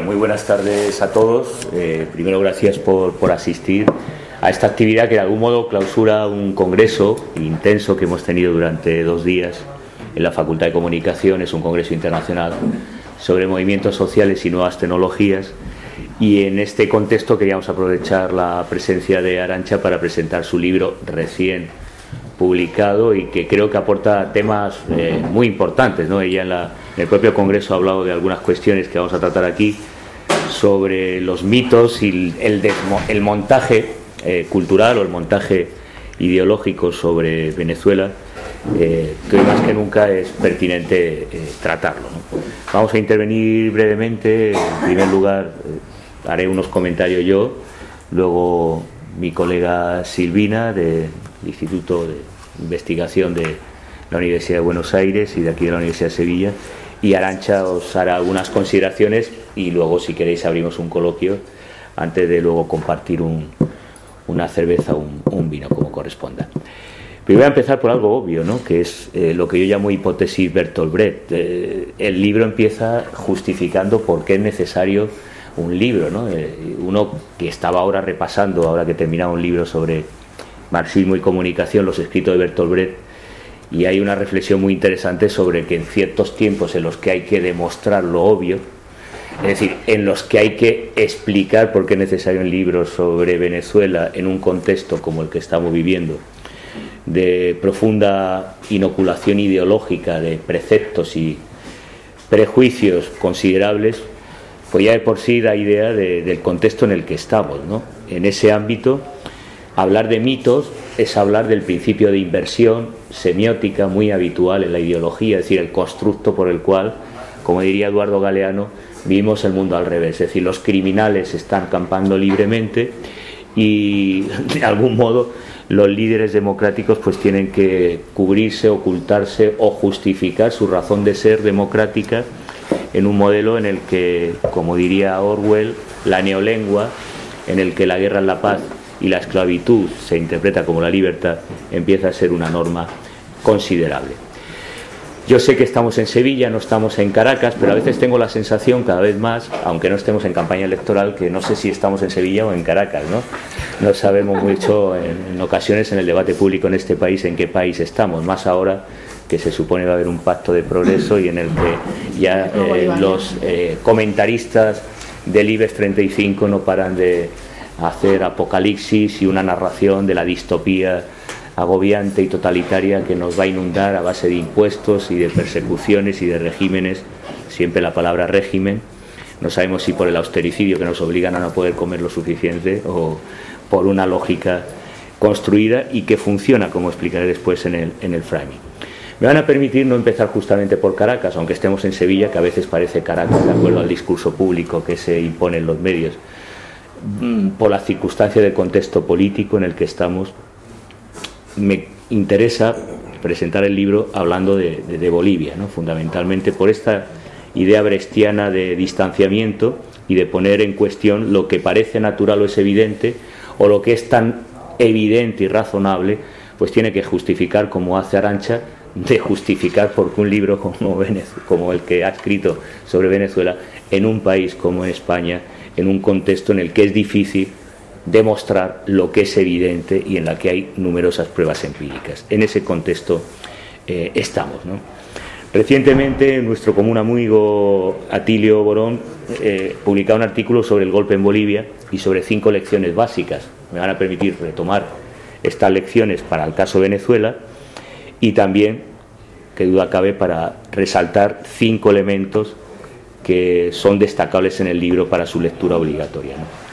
muy buenas tardes a todos. Primero, gracias por asistir a esta actividad que de algún modo clausura un congreso intenso que hemos tenido durante 2 días en la Facultad de Comunicación. Es un congreso internacional sobre movimientos sociales y nuevas tecnologías, y en este contexto queríamos aprovechar la presencia de Arantxa para presentar su libro recién publicado y que creo que aporta temas muy importantes, ¿no? Ella en el propio congreso ha hablado de algunas cuestiones que vamos a tratar aquí sobre los mitos y el montaje cultural o el montaje ideológico sobre Venezuela, que hoy más que nunca es pertinente tratarlo, ¿no? Vamos a intervenir brevemente. En primer lugar, haré unos comentarios yo, luego mi colega Silvina del Instituto de Investigación de la Universidad de Buenos Aires y de aquí de la Universidad de Sevilla, y Arantxa os hará algunas consideraciones y luego, si queréis, abrimos un coloquio antes de luego compartir una cerveza o un vino, como corresponda. Pero voy a empezar por algo obvio, ¿no? Que es lo que yo llamo hipótesis Bertolt Brecht. El libro empieza justificando por qué es necesario un libro, ¿no? Uno que estaba ahora repasando, ahora que terminaba un libro sobre marxismo y comunicación, los escritos de Bertolt Brecht, y hay una reflexión muy interesante sobre que en ciertos tiempos en los que hay que demostrar lo obvio, es decir, en los que hay que explicar por qué es necesario un libro sobre Venezuela en un contexto como el que estamos viviendo, de profunda inoculación ideológica, de preceptos y prejuicios considerables, pues ya de por sí da idea del contexto en el que estamos, ¿no? En ese ámbito, hablar de mitos es hablar del principio de inversión semiótica muy habitual en la ideología, es decir, el constructo por el cual, como diría Eduardo Galeano, vivimos el mundo al revés. Es decir, los criminales están campando libremente y, de algún modo, los líderes democráticos pues tienen que cubrirse, ocultarse o justificar su razón de ser democrática en un modelo en el que, como diría Orwell, la neolengua, en el que la guerra es la paz y la esclavitud se interpreta como la libertad, empieza a ser una norma considerable. Yo sé que estamos en Sevilla, no estamos en Caracas, pero a veces tengo la sensación, cada vez más, aunque no estemos en campaña electoral, que no sé si estamos en Sevilla o en Caracas, ¿no? No sabemos mucho en ocasiones en el debate público en este país en qué país estamos, más ahora que se supone va a haber un pacto de progreso y en el que ya los comentaristas del IBEX 35 no paran de hacer apocalipsis y una narración de la distopía agobiante y totalitaria que nos va a inundar a base de impuestos y de persecuciones y de regímenes, siempre la palabra régimen. No sabemos si por el austericidio que nos obligan a no poder comer lo suficiente o por una lógica construida y que funciona, como explicaré después en el framing. Me van a permitir no empezar justamente por Caracas, aunque estemos en Sevilla, que a veces parece Caracas de acuerdo al discurso público que se impone en los medios, por la circunstancia del contexto político en el que estamos. Me interesa presentar el libro hablando de Bolivia, ¿no? Fundamentalmente por esta idea brechtiana de distanciamiento y de poner en cuestión lo que parece natural o es evidente, o lo que es tan evidente y razonable, pues tiene que justificar, como hace Arantxa, de justificar por qué un libro como el que ha escrito sobre Venezuela, en un país como España, en un contexto en el que es difícil demostrar lo que es evidente y en la que hay numerosas pruebas empíricas. En ese contexto estamos, ¿no? Recientemente nuestro común amigo Atilio Borón publicaba un artículo sobre el golpe en Bolivia y sobre 5 lecciones básicas. Me van a permitir retomar estas lecciones para el caso Venezuela y también, que duda cabe, para resaltar 5 elementos que son destacables en el libro para su lectura obligatoria, ¿no?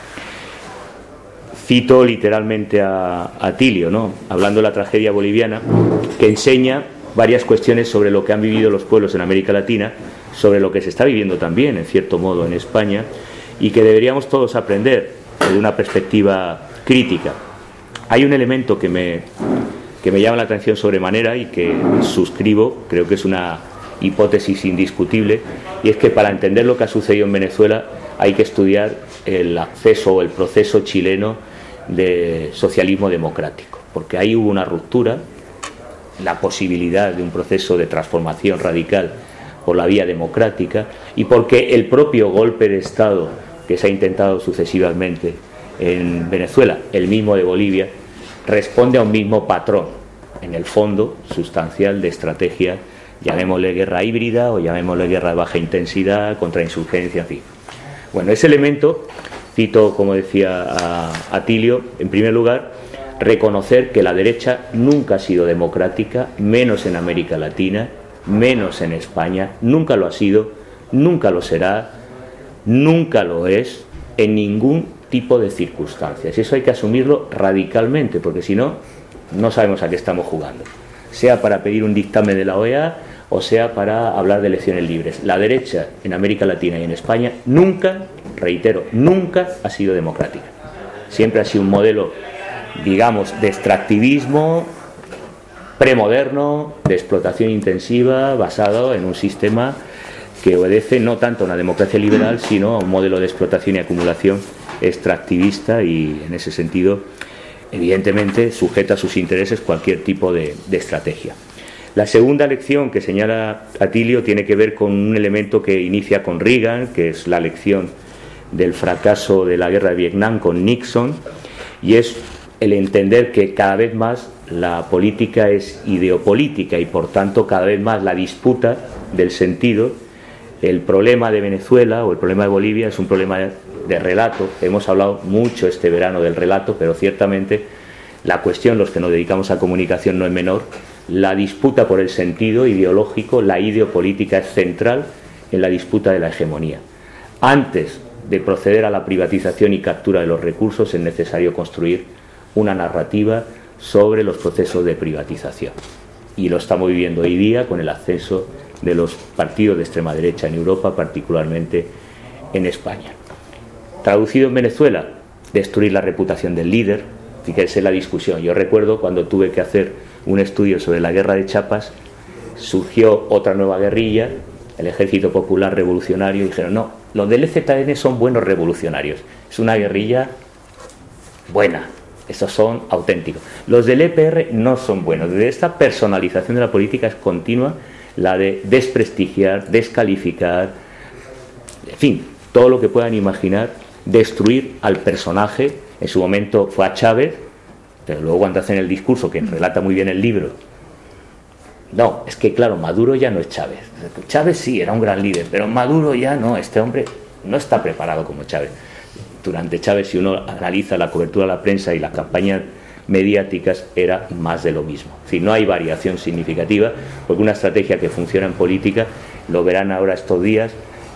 Cito literalmente a Atilio, ¿no? Hablando de la tragedia boliviana, que enseña varias cuestiones sobre lo que han vivido los pueblos en América Latina, sobre lo que se está viviendo también, en cierto modo, en España, y que deberíamos todos aprender desde una perspectiva crítica. Hay un elemento que me llama la atención sobremanera y que suscribo, creo que es una hipótesis indiscutible, y es que para entender lo que ha sucedido en Venezuela hay que estudiar el acceso o el proceso chileno de socialismo democrático, porque ahí hubo una ruptura, la posibilidad de un proceso de transformación radical por la vía democrática y porque el propio golpe de Estado que se ha intentado sucesivamente en Venezuela, el mismo de Bolivia, responde a un mismo patrón, en el fondo sustancial de estrategia, llamémosle guerra híbrida o llamémosle guerra de baja intensidad, contrainsurgencia, en fin. Bueno, ese elemento, cito, como decía a Atilio, en primer lugar, reconocer que la derecha nunca ha sido democrática, menos en América Latina, menos en España, nunca lo ha sido, nunca lo será, nunca lo es, en ningún tipo de circunstancias. Eso hay que asumirlo radicalmente, porque si no, no sabemos a qué estamos jugando. Sea para pedir un dictamen de la OEA o sea para hablar de elecciones libres. La derecha en América Latina y en España nunca, reitero, nunca ha sido democrática. Siempre ha sido un modelo, digamos, de extractivismo premoderno, de explotación intensiva, basado en un sistema que obedece no tanto a una democracia liberal, sino a un modelo de explotación y acumulación extractivista y, en ese sentido, evidentemente sujeta a sus intereses cualquier tipo de estrategia. La segunda lección que señala Atilio tiene que ver con un elemento que inicia con Reagan, que es la lección del fracaso de la guerra de Vietnam con Nixon, y es el entender que cada vez más la política es ideopolítica y por tanto cada vez más la disputa del sentido. El problema de Venezuela o el problema de Bolivia es un problema de relato. Hemos hablado mucho este verano del relato, pero ciertamente la cuestión, los que nos dedicamos a comunicación, no es menor. La disputa por el sentido ideológico, la ideopolítica es central en la disputa de la hegemonía. Antes de proceder a la privatización y captura de los recursos es necesario construir una narrativa sobre los procesos de privatización. Y lo estamos viviendo hoy día con el ascenso de los partidos de extrema derecha en Europa, particularmente en España. Traducido en Venezuela, destruir la reputación del líder. Fíjense la discusión. Yo recuerdo cuando tuve que hacer un estudio sobre la guerra de Chiapas, surgió otra nueva guerrilla, el Ejército Popular Revolucionario, y dijeron, no, los del EZN son buenos revolucionarios, es una guerrilla buena, estos son auténticos. Los del EPR no son buenos. Desde esta personalización de la política es continua la de desprestigiar, descalificar, en fin, todo lo que puedan imaginar, destruir al personaje. En su momento fue a Chávez, pero luego cuando hacen el discurso, que relata muy bien el libro, no, es que claro, Maduro ya no es Chávez. Chávez sí, era un gran líder, pero Maduro ya no, este hombre no está preparado como Chávez. Durante Chávez, si uno analiza la cobertura de la prensa y las campañas mediáticas, era más de lo mismo. Es decir, no hay variación significativa, porque una estrategia que funciona en política, lo verán ahora estos días,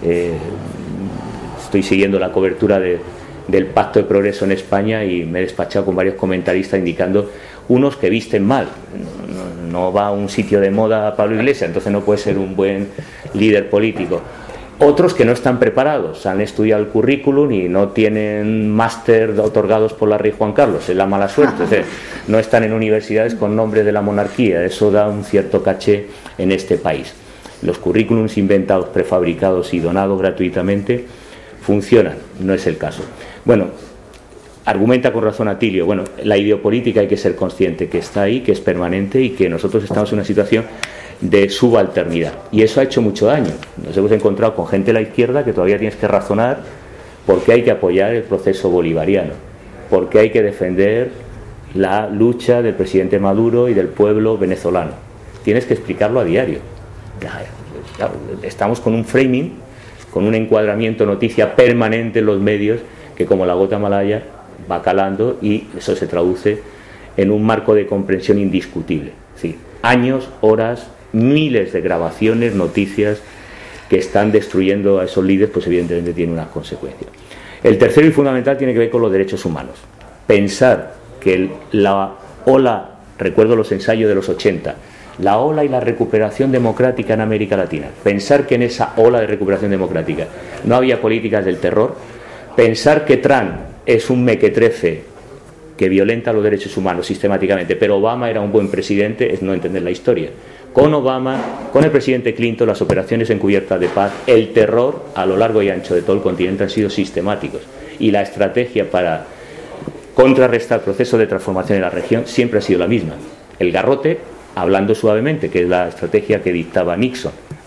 estoy siguiendo la cobertura del Pacto de Progreso en España y me he despachado con varios comentaristas indicando unos que visten mal. No va a un sitio de moda Pablo Iglesias, entonces no puede ser un buen líder político. Otros que no están preparados, han estudiado el currículum y no tienen máster otorgados por la Rey Juan Carlos, es la mala suerte. Es decir, no están en universidades con nombre de la monarquía, eso da un cierto caché en este país. Los currículums inventados, prefabricados y donados gratuitamente funcionan, no es el caso. Bueno, argumenta con razón Atilio, bueno, la ideopolítica hay que ser consciente que está ahí, que es permanente y que nosotros estamos en una situación de subalternidad. Y eso ha hecho mucho daño. Nos hemos encontrado con gente de la izquierda que todavía tienes que razonar por qué hay que apoyar el proceso bolivariano, por qué hay que defender la lucha del presidente Maduro y del pueblo venezolano. Tienes que explicarlo a diario. Estamos con un framing, con un encuadramiento noticia permanente en los medios que como la gota malaya va calando y eso se traduce en un marco de comprensión indiscutible. Sí, años, horas, miles de grabaciones, noticias que están destruyendo a esos líderes, pues evidentemente tiene unas consecuencias. El tercero y fundamental tiene que ver con los derechos humanos. Pensar que la ola, recuerdo los ensayos de los 80, la ola y la recuperación democrática en América Latina, pensar que en esa ola de recuperación democrática no había políticas del terror, pensar que Trump es un mequetrefe que violenta los derechos humanos sistemáticamente, pero Obama era un buen presidente, es no entender la historia. Con Obama, con el presidente Clinton, las operaciones encubiertas de paz, el terror a lo largo y ancho de todo el continente han sido sistemáticos. Y la estrategia para contrarrestar procesos de transformación en la región siempre ha sido la misma. El garrote, hablando suavemente, que es la estrategia que dictaba Nixon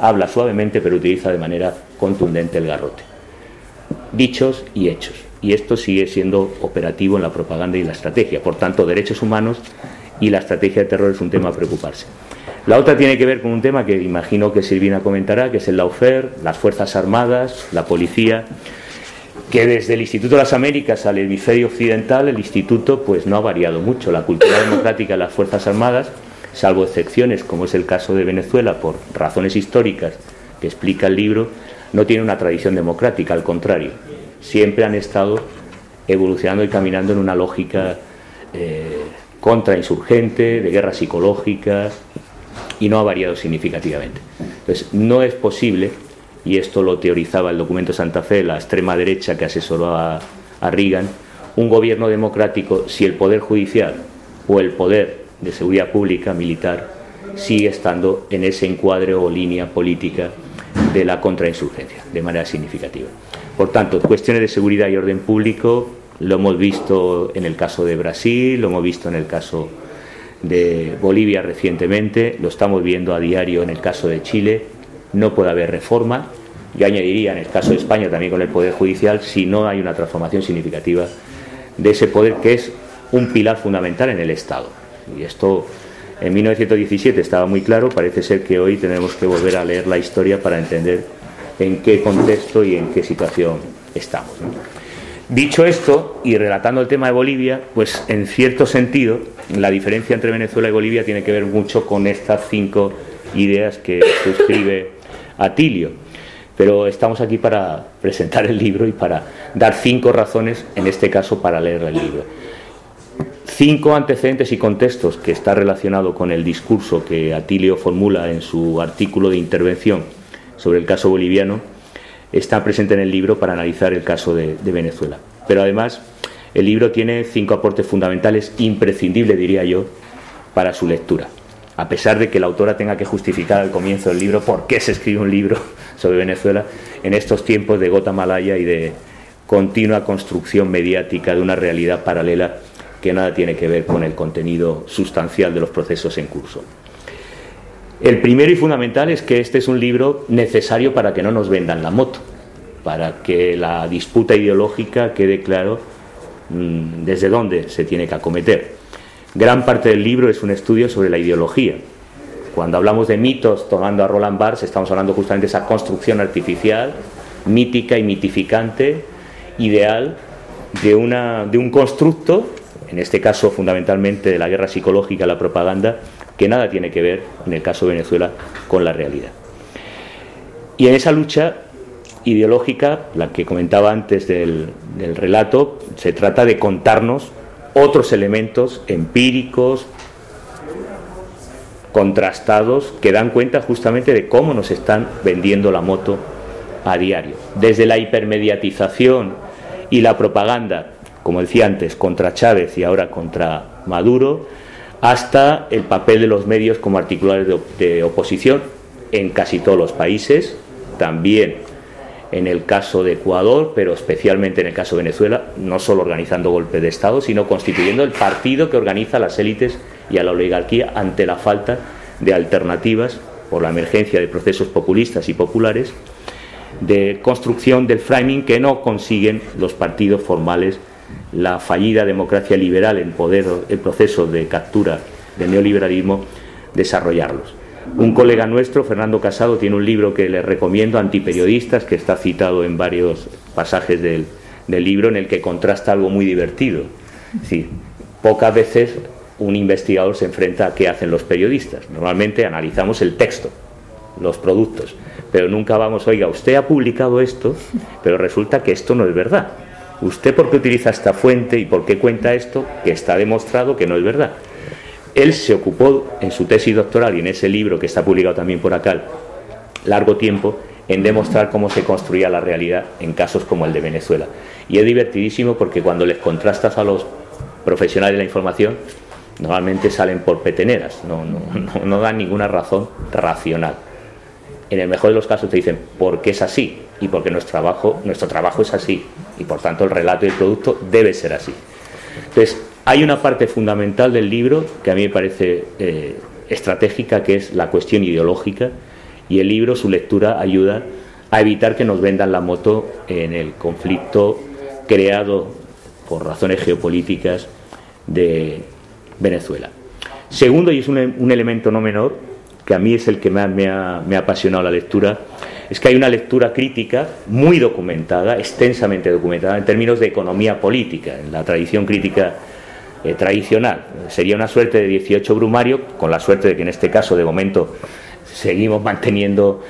habla suavemente pero utiliza de manera contundente el garrote. Dichos y hechos. Y esto sigue siendo operativo en la propaganda y la estrategia. Por tanto, derechos humanos y la estrategia de terror es un tema a preocuparse. La otra tiene que ver con un tema que imagino que Silvina comentará, que es el lawfare, las Fuerzas Armadas, la policía, que desde el Instituto de las Américas al hemisferio occidental, el Instituto pues no ha variado mucho. La cultura democrática de las Fuerzas Armadas, salvo excepciones como es el caso de Venezuela por razones históricas que explica el libro, no tiene una tradición democrática, al contrario, siempre han estado evolucionando y caminando en una lógica contrainsurgente, de guerra psicológica, y no ha variado significativamente. Entonces, no es posible, y esto lo teorizaba el documento Santa Fe, la extrema derecha que asesoró a Reagan, un gobierno democrático si el poder judicial o el poder de seguridad pública, militar, sigue estando en ese encuadre o línea política de la contrainsurgencia, de manera significativa. Por tanto, cuestiones de seguridad y orden público lo hemos visto en el caso de Brasil, lo hemos visto en el caso de Bolivia recientemente, lo estamos viendo a diario en el caso de Chile. No puede haber reforma. Yo añadiría en el caso de España también con el Poder Judicial, si no hay una transformación significativa de ese poder que es un pilar fundamental en el Estado. Y esto en 1917 estaba muy claro, parece ser que hoy tenemos que volver a leer la historia para entender en qué contexto y en qué situación estamos, ¿no? Dicho esto, y relatando el tema de Bolivia, pues en cierto sentido la diferencia entre Venezuela y Bolivia tiene que ver mucho con estas 5 ideas que suscribe Atilio. Pero estamos aquí para presentar el libro y para dar 5 razones, en este caso, para leer el libro. 5 antecedentes y contextos que está relacionado con el discurso que Atilio formula en su artículo de intervención sobre el caso boliviano, está presente en el libro para analizar el caso de Venezuela. Pero además, el libro tiene 5 aportes fundamentales, imprescindibles, diría yo, para su lectura. A pesar de que la autora tenga que justificar al comienzo del libro por qué se escribe un libro sobre Venezuela en estos tiempos de gota malaya y de continua construcción mediática de una realidad paralela que nada tiene que ver con el contenido sustancial de los procesos en curso. El primero y fundamental es que este es un libro necesario para que no nos vendan la moto, para que la disputa ideológica quede claro desde dónde se tiene que acometer. Gran parte del libro es un estudio sobre la ideología. Cuando hablamos de mitos, tomando a Roland Barthes, estamos hablando justamente de esa construcción artificial, mítica y mitificante, ideal, de un constructo, en este caso fundamentalmente de la guerra psicológica, la propaganda, que nada tiene que ver, en el caso de Venezuela, con la realidad. Y en esa lucha ideológica, la que comentaba antes del relato, se trata de contarnos otros elementos empíricos, contrastados, que dan cuenta justamente de cómo nos están vendiendo la moto a diario. Desde la hipermediatización y la propaganda, como decía antes, contra Chávez y ahora contra Maduro, hasta el papel de los medios como articulares de oposición en casi todos los países, también en el caso de Ecuador, pero especialmente en el caso de Venezuela, no solo organizando golpes de Estado, sino constituyendo el partido que organiza a las élites y a la oligarquía ante la falta de alternativas por la emergencia de procesos populistas y populares, de construcción del framing que no consiguen los partidos formales, la fallida democracia liberal en poder, el proceso de captura del neoliberalismo, desarrollarlos. Un colega nuestro, Fernando Casado, tiene un libro que le recomiendo, Antiperiodistas, que está citado en varios pasajes del libro, en el que contrasta algo muy divertido. Sí, pocas veces un investigador se enfrenta a qué hacen los periodistas. Normalmente analizamos el texto, los productos, pero nunca vamos, oiga, usted ha publicado esto, pero resulta que esto no es verdad. ¿Usted por qué utiliza esta fuente y por qué cuenta esto que está demostrado que no es verdad? Él se ocupó en su tesis doctoral y en ese libro que está publicado también por acá largo tiempo en demostrar cómo se construía la realidad en casos como el de Venezuela. Y es divertidísimo porque cuando les contrastas a los profesionales de la información, normalmente salen por peteneras, no dan ninguna razón racional. En el mejor de los casos te dicen por qué es así y porque nuestro trabajo es así y por tanto el relato y el producto debe ser así. Entonces, hay una parte fundamental del libro que a mí me parece estratégica, que es la cuestión ideológica, y el libro, su lectura, ayuda a evitar que nos vendan la moto en el conflicto creado por razones geopolíticas de Venezuela. Segundo, y es un elemento no menor, que a mí es el que más me ha apasionado la lectura, es que hay una lectura crítica muy documentada, extensamente documentada, en términos de economía política, en la tradición crítica tradicional. Sería una suerte de 18 brumario, con la suerte de que en este caso, de momento, seguimos manteniendo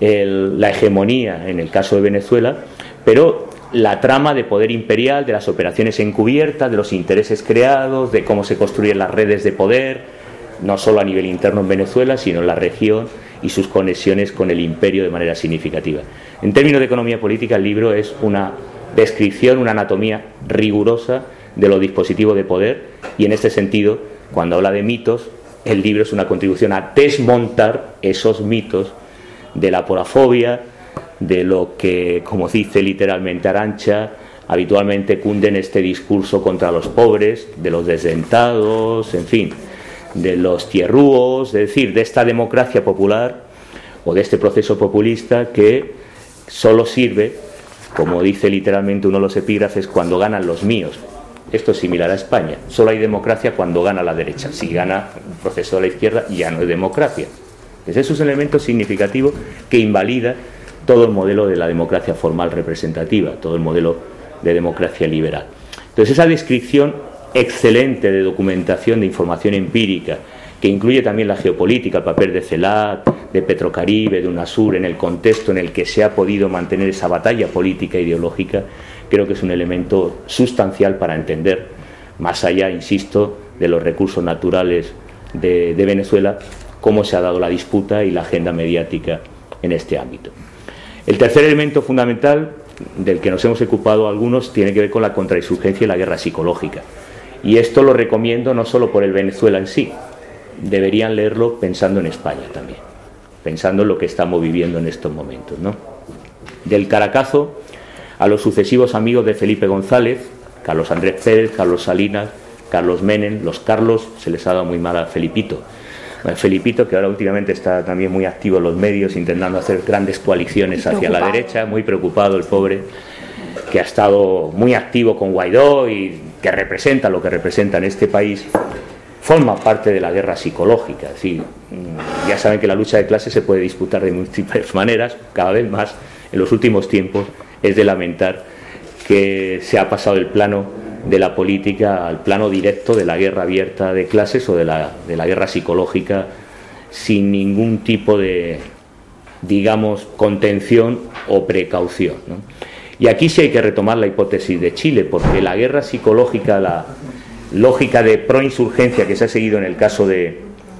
la hegemonía en el caso de Venezuela, pero la trama de poder imperial, de las operaciones encubiertas, de los intereses creados, de cómo se construyen las redes de poder, no solo a nivel interno en Venezuela, sino en la región y sus conexiones con el imperio de manera significativa. En términos de economía política, el libro es una descripción, una anatomía rigurosa de los dispositivos de poder, y en este sentido, cuando habla de mitos, el libro es una contribución a desmontar esos mitos de la porafobia, de lo que, como dice literalmente Arantxa, habitualmente cunde en este discurso contra los pobres, de los desdentados, en fin, de los tierrúos, es decir, de esta democracia popular o de este proceso populista que solo sirve, como dice literalmente uno de los epígrafes, cuando ganan los míos. Esto es similar a España. Solo hay democracia cuando gana la derecha. Si gana un proceso de la izquierda, ya no es democracia. Entonces, eso es un elemento significativo que invalida todo el modelo de la democracia formal representativa, todo el modelo de democracia liberal. Entonces, esa descripción excelente de documentación, de información empírica, que incluye también la geopolítica, el papel de CELAC, de Petrocaribe, de UNASUR, en el contexto en el que se ha podido mantener esa batalla política e ideológica, creo que es un elemento sustancial para entender, más allá, insisto, de los recursos naturales de Venezuela, cómo se ha dado la disputa y la agenda mediática en este ámbito. El tercer elemento fundamental, del que nos hemos ocupado algunos, tiene que ver con la contrainsurgencia y la guerra psicológica. Y esto lo recomiendo no solo por el Venezuela en sí, deberían leerlo pensando en España también, pensando en lo que estamos viviendo en estos momentos, ¿no? Del Caracazo a los sucesivos amigos de Felipe González, Carlos Andrés Pérez, Carlos Salinas, Carlos Menem, los Carlos, se les ha dado muy mal a Felipito. Felipito, que ahora últimamente está también muy activo en los medios, intentando hacer grandes coaliciones hacia la derecha, muy preocupado el pobre, que ha estado muy activo con Guaidó y que representa lo que representa en este país, forma parte de la guerra psicológica. Es decir, ya saben que la lucha de clases se puede disputar de múltiples maneras, cada vez más en los últimos tiempos. Es de lamentar que se ha pasado el plano de la política al plano directo de la guerra abierta de clases o de la guerra psicológica, sin ningún tipo de, digamos, contención o precaución, ¿no? Y aquí sí hay que retomar la hipótesis de Chile, porque la guerra psicológica, la lógica de proinsurgencia que se ha seguido en el caso de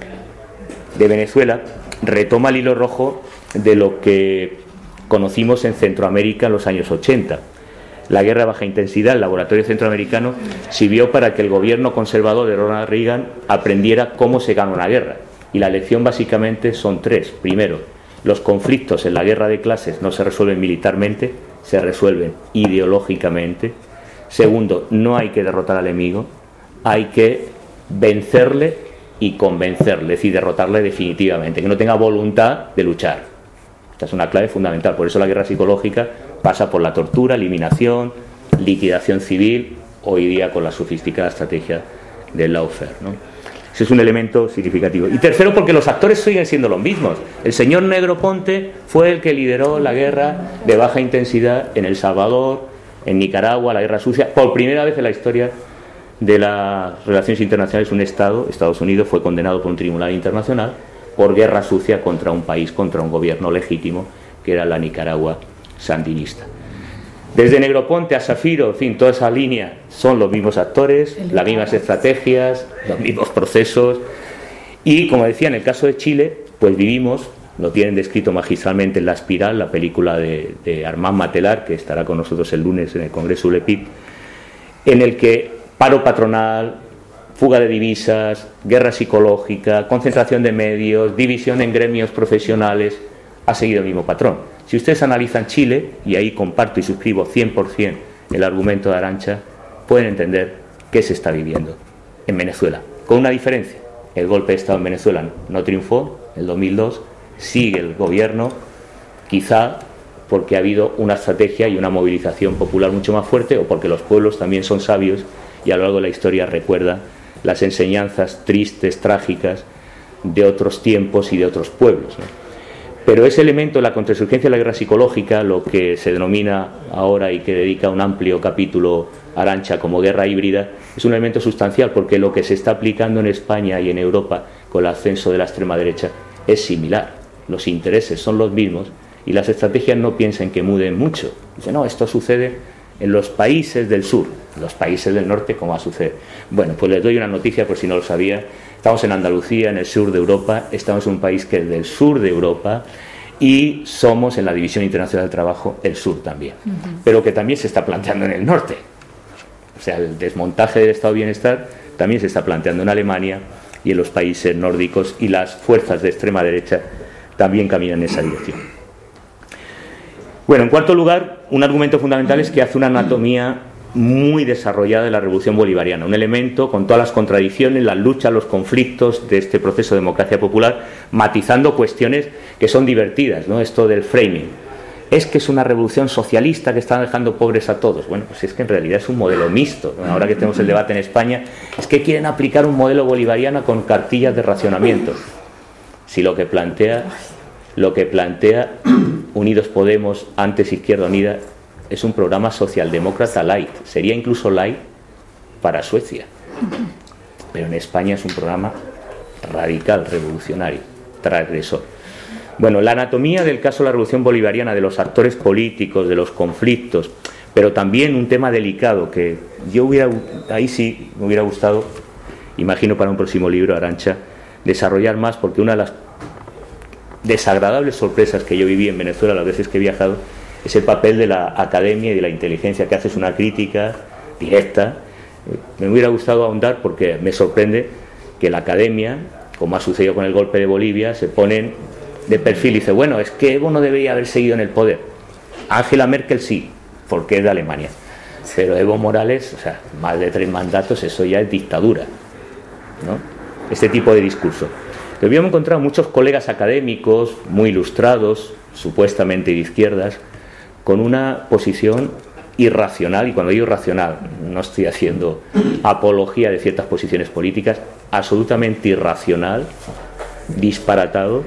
Venezuela, retoma el hilo rojo de lo que conocimos en Centroamérica en los años 80. La guerra de baja intensidad, el laboratorio centroamericano, sirvió para que el gobierno conservador de Ronald Reagan aprendiera cómo se gana una guerra. Y la lección básicamente son tres. Primero, los conflictos en la guerra de clases no se resuelven militarmente, se resuelven ideológicamente. Segundo, no hay que derrotar al enemigo, hay que vencerle y convencerle, es decir, derrotarle definitivamente, que no tenga voluntad de luchar. Esta es una clave fundamental. Por eso la guerra psicológica pasa por la tortura, eliminación, liquidación civil, hoy día con la sofisticada estrategia del lawfare, ¿no? Ese es un elemento significativo. Y tercero, porque los actores siguen siendo los mismos. El señor Negroponte fue el que lideró la guerra de baja intensidad en El Salvador, en Nicaragua, la guerra sucia. Por primera vez en la historia de las relaciones internacionales, un Estado, Estados Unidos, fue condenado por un tribunal internacional por guerra sucia contra un país, contra un gobierno legítimo, que era la Nicaragua sandinista. Desde Negroponte a Zafiro, en fin, toda esa línea son los mismos actores, las mismas estrategias, los mismos procesos. Y, como decía, en el caso de Chile, pues vivimos, lo tienen descrito magistralmente en La Espiral, la película de Armand Matelar, que estará con nosotros el lunes en el Congreso ULEPIC, en el que paro patronal, fuga de divisas, guerra psicológica, concentración de medios, división en gremios profesionales, ha seguido el mismo patrón. Si ustedes analizan Chile, y ahí comparto y suscribo 100% el argumento de Arantxa, pueden entender qué se está viviendo en Venezuela, con una diferencia. El golpe de Estado en Venezuela no triunfó en el 2002, sigue el gobierno, quizá porque ha habido una estrategia y una movilización popular mucho más fuerte, o porque los pueblos también son sabios y a lo largo de la historia recuerdan las enseñanzas tristes, trágicas de otros tiempos y de otros pueblos, ¿no? Pero ese elemento de la contrainsurgencia de la guerra psicológica, lo que se denomina ahora y que dedica un amplio capítulo Arantxa como guerra híbrida, es un elemento sustancial, porque lo que se está aplicando en España y en Europa con el ascenso de la extrema derecha es similar. Los intereses son los mismos y las estrategias no piensan que muden mucho. Dicen, no, esto sucede en los países del sur, en los países del norte, ¿cómo va a suceder? Bueno, pues les doy una noticia por si no lo sabía. Estamos en Andalucía, en el sur de Europa, estamos en un país que es del sur de Europa y somos en la División Internacional del Trabajo el sur también, pero que también se está planteando en el norte. O sea, el desmontaje del estado de bienestar también se está planteando en Alemania y en los países nórdicos, y las fuerzas de extrema derecha también caminan en esa dirección. Bueno, en cuarto lugar, un argumento fundamental es que hace una anatomía muy desarrollada de la revolución bolivariana, un elemento con todas las contradicciones, las luchas, los conflictos de este proceso de democracia popular, matizando cuestiones que son divertidas, ¿no? Esto del framing. Es que es una revolución socialista que está dejando pobres a todos. Bueno, pues es que en realidad es un modelo mixto, ¿no? Ahora que tenemos el debate en España, es que quieren aplicar un modelo bolivariano con cartillas de racionamiento. Si lo que plantea Unidos Podemos, antes Izquierda Unida, es un programa socialdemócrata light, sería incluso light para Suecia, pero en España es un programa radical, revolucionario, transgresor. Bueno, la anatomía del caso de la revolución bolivariana, de los actores políticos, de los conflictos, pero también un tema delicado que ahí sí me hubiera gustado, imagino para un próximo libro, Arantxa, desarrollar más, porque una de las desagradables sorpresas que yo viví en Venezuela las veces que he viajado es el papel de la academia y de la inteligencia, que haces una crítica directa. Me hubiera gustado ahondar, porque me sorprende que la academia, como ha sucedido con el golpe de Bolivia, se ponen de perfil y dice, bueno, es que Evo no debería haber seguido en el poder. Angela Merkel sí, porque es de Alemania, pero Evo Morales, o sea, más de 3 mandatos, eso ya es dictadura, ¿no? Este tipo de discurso. Pero habíamos encontrado muchos colegas académicos muy ilustrados, supuestamente de izquierdas, con una posición irracional, y cuando digo irracional no estoy haciendo apología de ciertas posiciones políticas, absolutamente irracional, disparatado,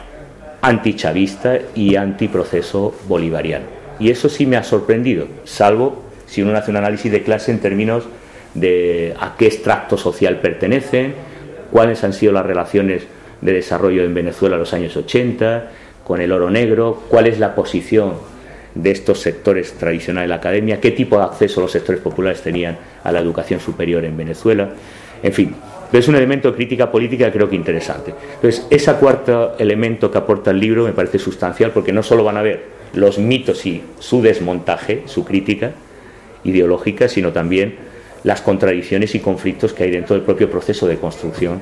antichavista y antiproceso bolivariano. Y eso sí me ha sorprendido, salvo si uno hace un análisis de clase en términos de a qué extracto social pertenecen, cuáles han sido las relaciones de desarrollo en Venezuela en los años 80, con el oro negro, cuál es la posición de estos sectores tradicionales de la academia, qué tipo de acceso los sectores populares tenían a la educación superior en Venezuela, en fin. Pero es un elemento de crítica política que creo que interesante. Entonces, ese cuarto elemento que aporta el libro me parece sustancial, porque no solo van a ver los mitos y su desmontaje, su crítica ideológica, sino también las contradicciones y conflictos que hay dentro del propio proceso de construcción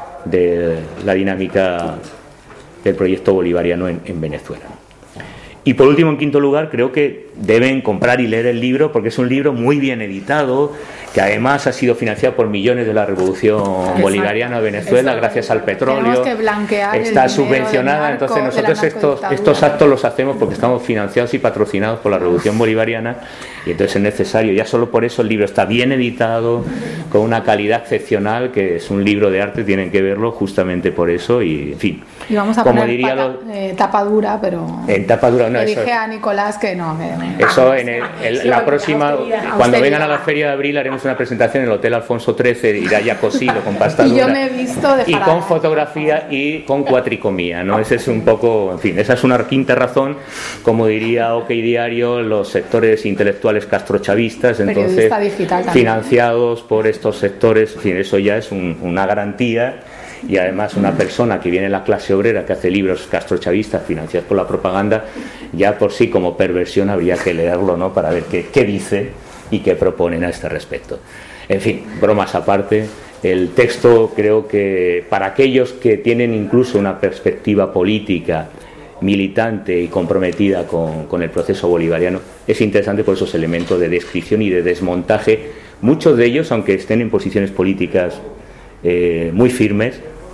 de la dinámica del proyecto bolivariano en Venezuela. Y por último, en quinto lugar, creo que deben comprar y leer el libro, porque es un libro muy bien editado, que además ha sido financiado por millones de la revolución bolivariana de Venezuela. Eso, gracias al petróleo, que blanquear está subvencionada. Entonces nosotros estos actos los hacemos porque estamos financiados y patrocinados por la revolución bolivariana, y entonces es necesario, ya solo por eso el libro está bien editado, con una calidad excepcional, que es un libro de arte, tienen que verlo justamente por eso. Y en fin, y vamos a poner tapa dura, pero en tapa dura no, le dije a Nicolás que no, eso la próxima, cuando vengan a la feria de abril, haremos una presentación en el Hotel Alfonso XIII, irá ya cosido con pasta dura, y yo me he visto de y con fotografía y con cuatricomía, ¿no? Ese es un poco, en fin, esa es una quinta razón, como diría OK Diario, los sectores intelectuales castrochavistas, entonces financiados por estos sectores, en fin, eso ya es una garantía. Y además una persona que viene de la clase obrera, que hace libros castrochavistas financiados por la propaganda, ya por sí como perversión habría que leerlo, ¿no?, para ver qué dice y qué proponen a este respecto. En fin, bromas aparte, el texto creo que para aquellos que tienen incluso una perspectiva política militante y comprometida con el proceso bolivariano, es interesante por esos elementos de descripción y de desmontaje, muchos de ellos, aunque estén en posiciones políticas muy firmes,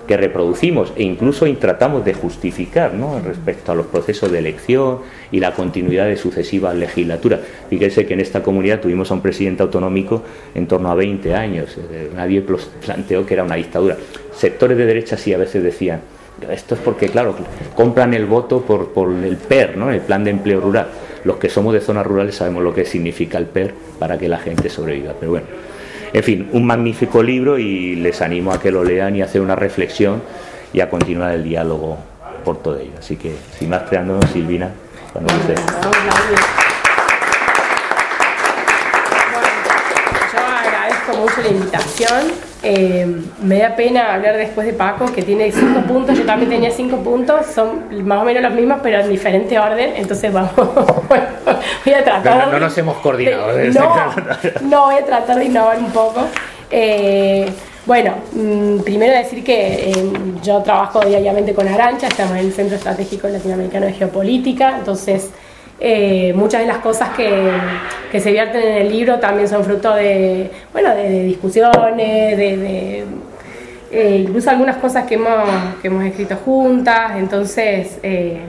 que reproducimos e incluso tratamos de justificar, ¿no?, respecto a los procesos de elección y la continuidad de sucesivas legislaturas. Fíjense que en esta comunidad tuvimos a un presidente autonómico en torno a 20 años. Nadie planteó que era una dictadura. Sectores de derecha sí a veces decían, esto es porque, claro, compran el voto por el PER, ¿no?, el Plan de Empleo Rural. Los que somos de zonas rurales sabemos lo que significa el PER para que la gente sobreviva. Pero bueno, en fin, un magnífico libro y les animo a que lo lean y a hacer una reflexión y a continuar el diálogo por todo ello. Así que, sin más preámbulos, Silvina, cuando usted. Yo agradezco mucho la invitación. Me da pena hablar después de Paco, que tiene 5 puntos. Yo también tenía 5 puntos, son más o menos los mismos, pero en diferente orden. Entonces vamos, bueno, voy a tratar. No nos hemos coordinado. No, voy a tratar de innovar un poco. Bueno, primero decir que yo trabajo diariamente con Arantxa, estamos en el Centro Estratégico Latinoamericano de Geopolítica, entonces muchas de las cosas que se vierten en el libro también son fruto de discusiones, incluso algunas cosas que hemos escrito juntas. Entonces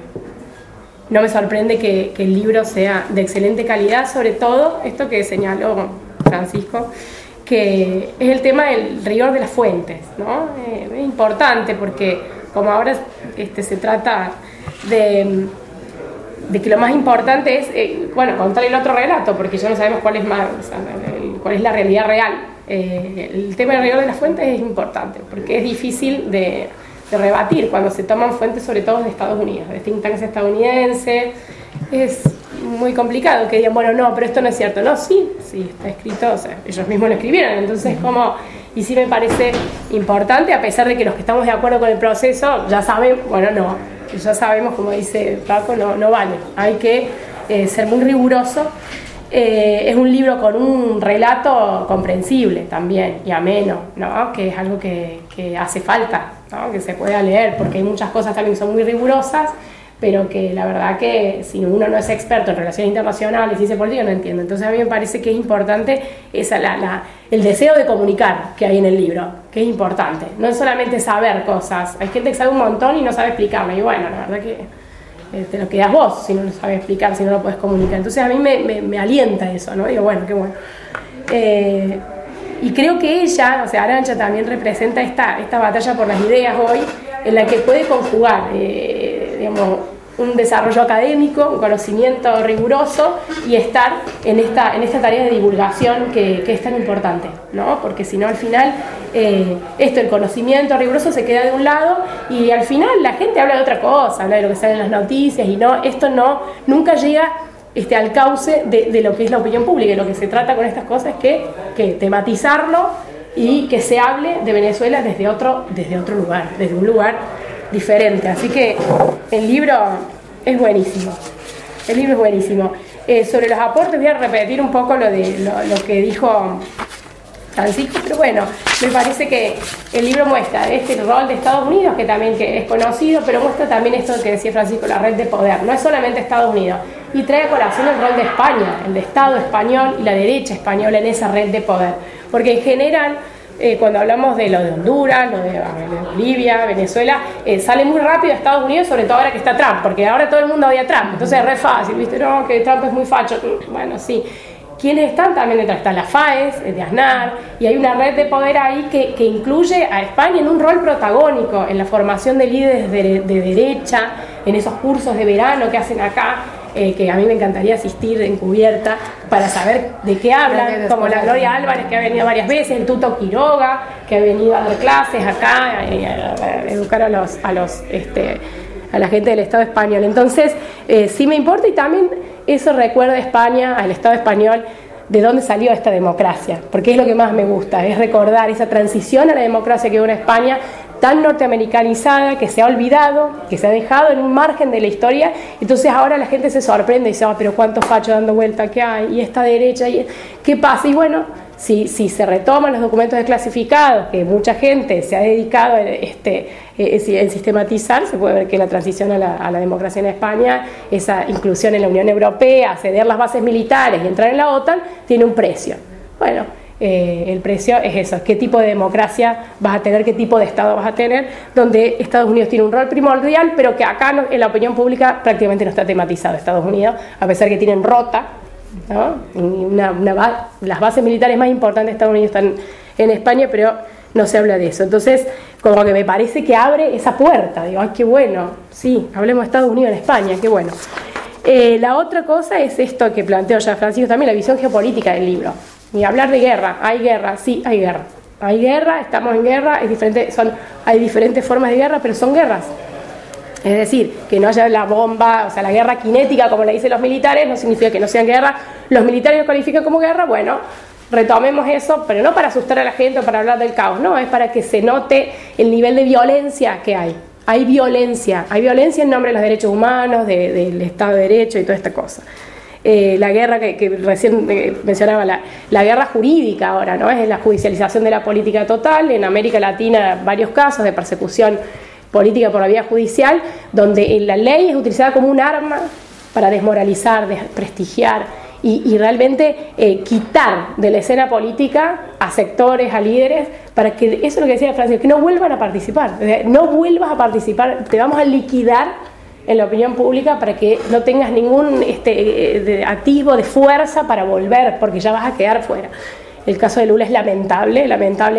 no me sorprende que el libro sea de excelente calidad, sobre todo esto que señaló Francisco, que es el tema del rigor de las fuentes, ¿no? Es importante porque como ahora se trata de que lo más importante es contar el otro relato, porque ya no sabemos cuál es la realidad real. El tema del rigor de las fuentes es importante porque es difícil de rebatir cuando se toman fuentes, sobre todo de Estados Unidos, de think tanks estadounidenses. Es muy complicado que digan, bueno, no, pero esto no es cierto. No, sí, está escrito, o sea, ellos mismos lo escribieron. Entonces, y sí me parece importante, a pesar de que los que estamos de acuerdo con el proceso ya saben, ya sabemos, como dice Paco, no vale. Hay que ser muy riguroso. Es un libro con un relato comprensible también y ameno, ¿no?, que es algo que hace falta, ¿no?, que se pueda leer, porque hay muchas cosas también que son muy rigurosas, pero que la verdad que si uno no es experto en relaciones internacionales y ciencia política no entiende. Entonces a mí me parece que es importante el deseo de comunicar que hay en el libro, que es importante. No es solamente saber cosas, hay gente que sabe un montón y no sabe explicarlo, y bueno, la verdad que te lo quedas vos si no lo sabes explicar, si no lo puedes comunicar. Entonces a mí me alienta eso, ¿no? Digo, bueno, qué bueno. Y creo que ella, o sea, Arantxa también representa esta batalla por las ideas hoy, en la que puede conjugar, un desarrollo académico, un conocimiento riguroso y estar en esta tarea de divulgación que es tan importante, ¿no? Porque si no, al final, el conocimiento riguroso se queda de un lado y al final la gente habla de otra cosa, habla de lo que sale en las noticias y esto nunca llega al cauce de lo que es la opinión pública. Y lo que se trata con estas cosas es que tematizarlo y que se hable de Venezuela desde otro lugar, desde un lugar diferente. Así que el libro es buenísimo. Sobre los aportes voy a repetir un poco lo que dijo Francisco, pero bueno, me parece que el libro muestra el rol de Estados Unidos, que también que es conocido, pero muestra también esto que decía Francisco, la red de poder. No es solamente Estados Unidos, y trae a colación el rol de España, el de Estado español y la derecha española en esa red de poder, porque en general cuando hablamos de lo de Honduras, lo de Bolivia, Venezuela, sale muy rápido Estados Unidos, sobre todo ahora que está Trump, porque ahora todo el mundo odia a Trump, entonces es re fácil, ¿viste? No, que Trump es muy facho. Bueno, sí. ¿Quiénes están? También detrás está la FAES, de Aznar, y hay una red de poder ahí que incluye a España en un rol protagónico en la formación de líderes de derecha, en esos cursos de verano que hacen acá, que a mí me encantaría asistir encubierta para saber de qué hablan, como la Gloria Álvarez, que ha venido varias veces, el Tuto Quiroga, que ha venido a dar clases acá, a educar a la gente del Estado español. Entonces, sí me importa, y también eso recuerda a España, al Estado español, de dónde salió esta democracia, porque es lo que más me gusta, es recordar esa transición a la democracia que hubo en España, tan norteamericanizada, que se ha olvidado, que se ha dejado en un margen de la historia. Entonces ahora la gente se sorprende y dice, pero cuántos fachos dando vuelta que hay, y esta derecha, ¿qué pasa? Y bueno, si se retoman los documentos desclasificados, que mucha gente se ha dedicado en sistematizar, se puede ver que la transición a la democracia en España, esa inclusión en la Unión Europea, ceder las bases militares y entrar en la OTAN, tiene un precio. Bueno, el precio es eso, qué tipo de democracia vas a tener, qué tipo de Estado vas a tener, donde Estados Unidos tiene un rol primordial, pero que acá en la opinión pública prácticamente no está tematizado Estados Unidos, a pesar que tienen rota, ¿no? Las bases militares más importantes de Estados Unidos están en España, pero no se habla de eso. Entonces, como que me parece que abre esa puerta, digo, ¡ay, qué bueno! Sí, hablemos de Estados Unidos en España, qué bueno. La otra cosa es esto que planteó ya Francisco también, la visión geopolítica del libro. Y hablar de guerra, hay guerra, sí, hay guerra. Hay guerra, estamos en guerra, hay diferentes formas de guerra, pero son guerras. Es decir, que no haya la bomba, o sea, la guerra cinética, como le dicen los militares, no significa que no sean guerra. Los militares lo califican como guerra, bueno, retomemos eso, pero no para asustar a la gente o para hablar del caos, no, es para que se note el nivel de violencia que hay. Hay violencia en nombre de los derechos humanos, del Estado de Derecho y toda esta cosa. La guerra que recién mencionaba, la guerra jurídica ahora, ¿no? Es la judicialización de la política total. En América Latina varios casos de persecución política por la vía judicial, donde la ley es utilizada como un arma para desmoralizar, desprestigiar y realmente quitar de la escena política a sectores, a líderes, para que, eso es lo que decía Francisco, que no vuelvan a participar. No vuelvas a participar, te vamos a liquidar en la opinión pública para que no tengas ningún atisbo de fuerza para volver, porque ya vas a quedar fuera. El caso de Lula es lamentable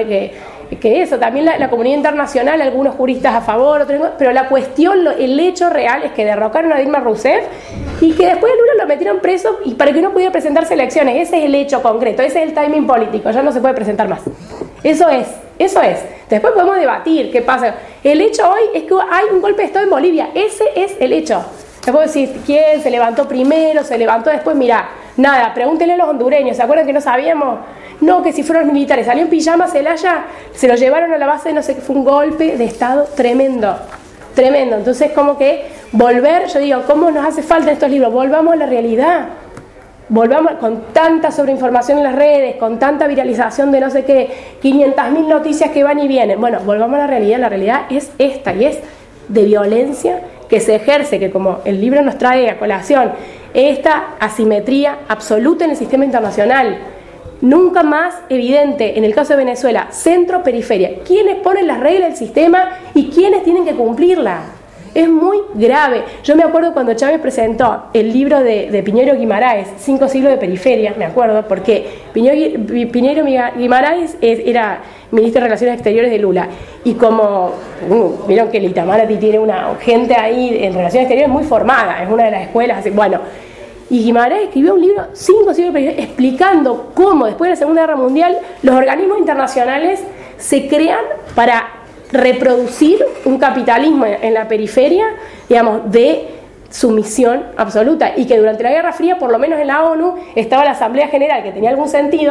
que eso, también la comunidad internacional, algunos juristas a favor, otros, pero la cuestión, el hecho real es que derrocaron a Dilma Rousseff y que después Lula lo metieron preso y para que no pudiera presentarse elecciones. Ese es el hecho concreto, ese es el timing político, ya no se puede presentar más. Eso es. Después podemos debatir qué pasa. El hecho hoy es que hay un golpe de Estado en Bolivia, ese es el hecho. Te puedo decir quién se levantó primero, se levantó después, mirá, nada, pregúntenle a los hondureños, ¿se acuerdan que no sabíamos? No, que si fueron los militares, salió en pijama Zelaya, se lo llevaron a la base, no sé qué, fue un golpe de Estado tremendo. Entonces, como que volver, yo digo, ¿cómo nos hace falta estos libros? Volvamos a la realidad. Volvamos con tanta sobreinformación en las redes, con tanta viralización de no sé qué, 500.000 noticias que van y vienen. Bueno, volvamos a la realidad es esta, y es de violencia que se ejerce, que como el libro nos trae a colación, esta asimetría absoluta en el sistema internacional, nunca más evidente en el caso de Venezuela, centro-periferia, quiénes ponen las reglas del sistema y quiénes tienen que cumplirla. Es muy grave. Yo me acuerdo cuando Chávez presentó el libro de Piñeiro Guimarães, 5 siglos de periferia, me acuerdo, porque Piñeiro Guimarães era ministro de Relaciones Exteriores de Lula. Y como vieron que el Itamaraty tiene una gente ahí en Relaciones Exteriores muy formada, es una de las escuelas, así, bueno. Y Guimarães escribió un libro, 5 siglos de periferia, explicando cómo después de la Segunda Guerra Mundial los organismos internacionales se crean para reproducir un capitalismo en la periferia, digamos, de sumisión absoluta, y que durante la Guerra Fría, por lo menos en la ONU, estaba la Asamblea General, que tenía algún sentido,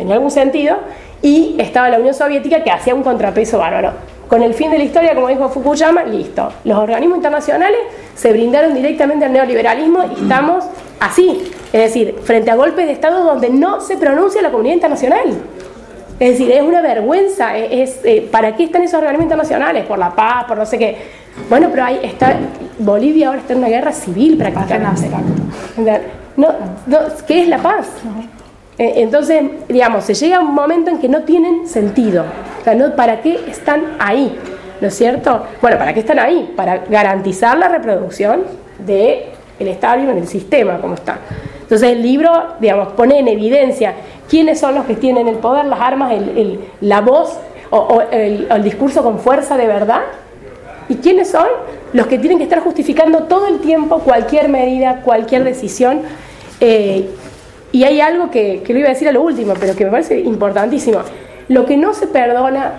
y estaba la Unión Soviética, que hacía un contrapeso bárbaro. Con el fin de la historia, como dijo Fukuyama, listo. Los organismos internacionales se brindaron directamente al neoliberalismo y estamos así, es decir, frente a golpes de Estado donde no se pronuncia la comunidad internacional. Es decir, es una vergüenza. ¿Para qué están esos organismos internacionales? Por la paz, por no sé qué. Bueno, pero ahí está. Bolivia ahora está en una guerra civil prácticamente. ¿Qué es la paz? Entonces, digamos, se llega a un momento en que no tienen sentido. O sea, ¿para qué están ahí? ¿No es cierto? Bueno, ¿para qué están ahí? Para garantizar la reproducción del establishment, del sistema como está. Entonces el libro, digamos, pone en evidencia quiénes son los que tienen el poder, las armas, la voz o el discurso con fuerza de verdad, y quiénes son los que tienen que estar justificando todo el tiempo cualquier medida, cualquier decisión. Y hay algo que lo iba a decir a lo último, pero que me parece importantísimo. Lo que no se perdona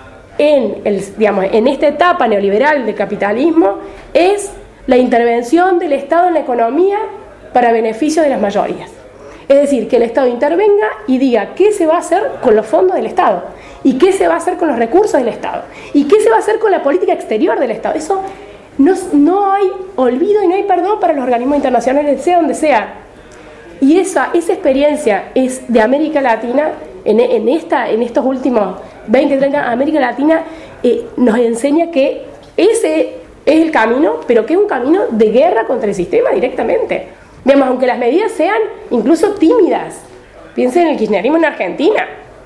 en esta etapa neoliberal del capitalismo es la intervención del Estado en la economía para beneficio de las mayorías. Es decir, que el Estado intervenga y diga qué se va a hacer con los fondos del Estado, y qué se va a hacer con los recursos del Estado, y qué se va a hacer con la política exterior del Estado. Eso no hay olvido y no hay perdón para los organismos internacionales, sea donde sea. Y esa experiencia es de América Latina. En estos últimos 20, 30 años, América Latina nos enseña que ese es el camino, pero que es un camino de guerra contra el sistema directamente. Digamos, aunque las medidas sean incluso tímidas. Piensen en el kirchnerismo en Argentina.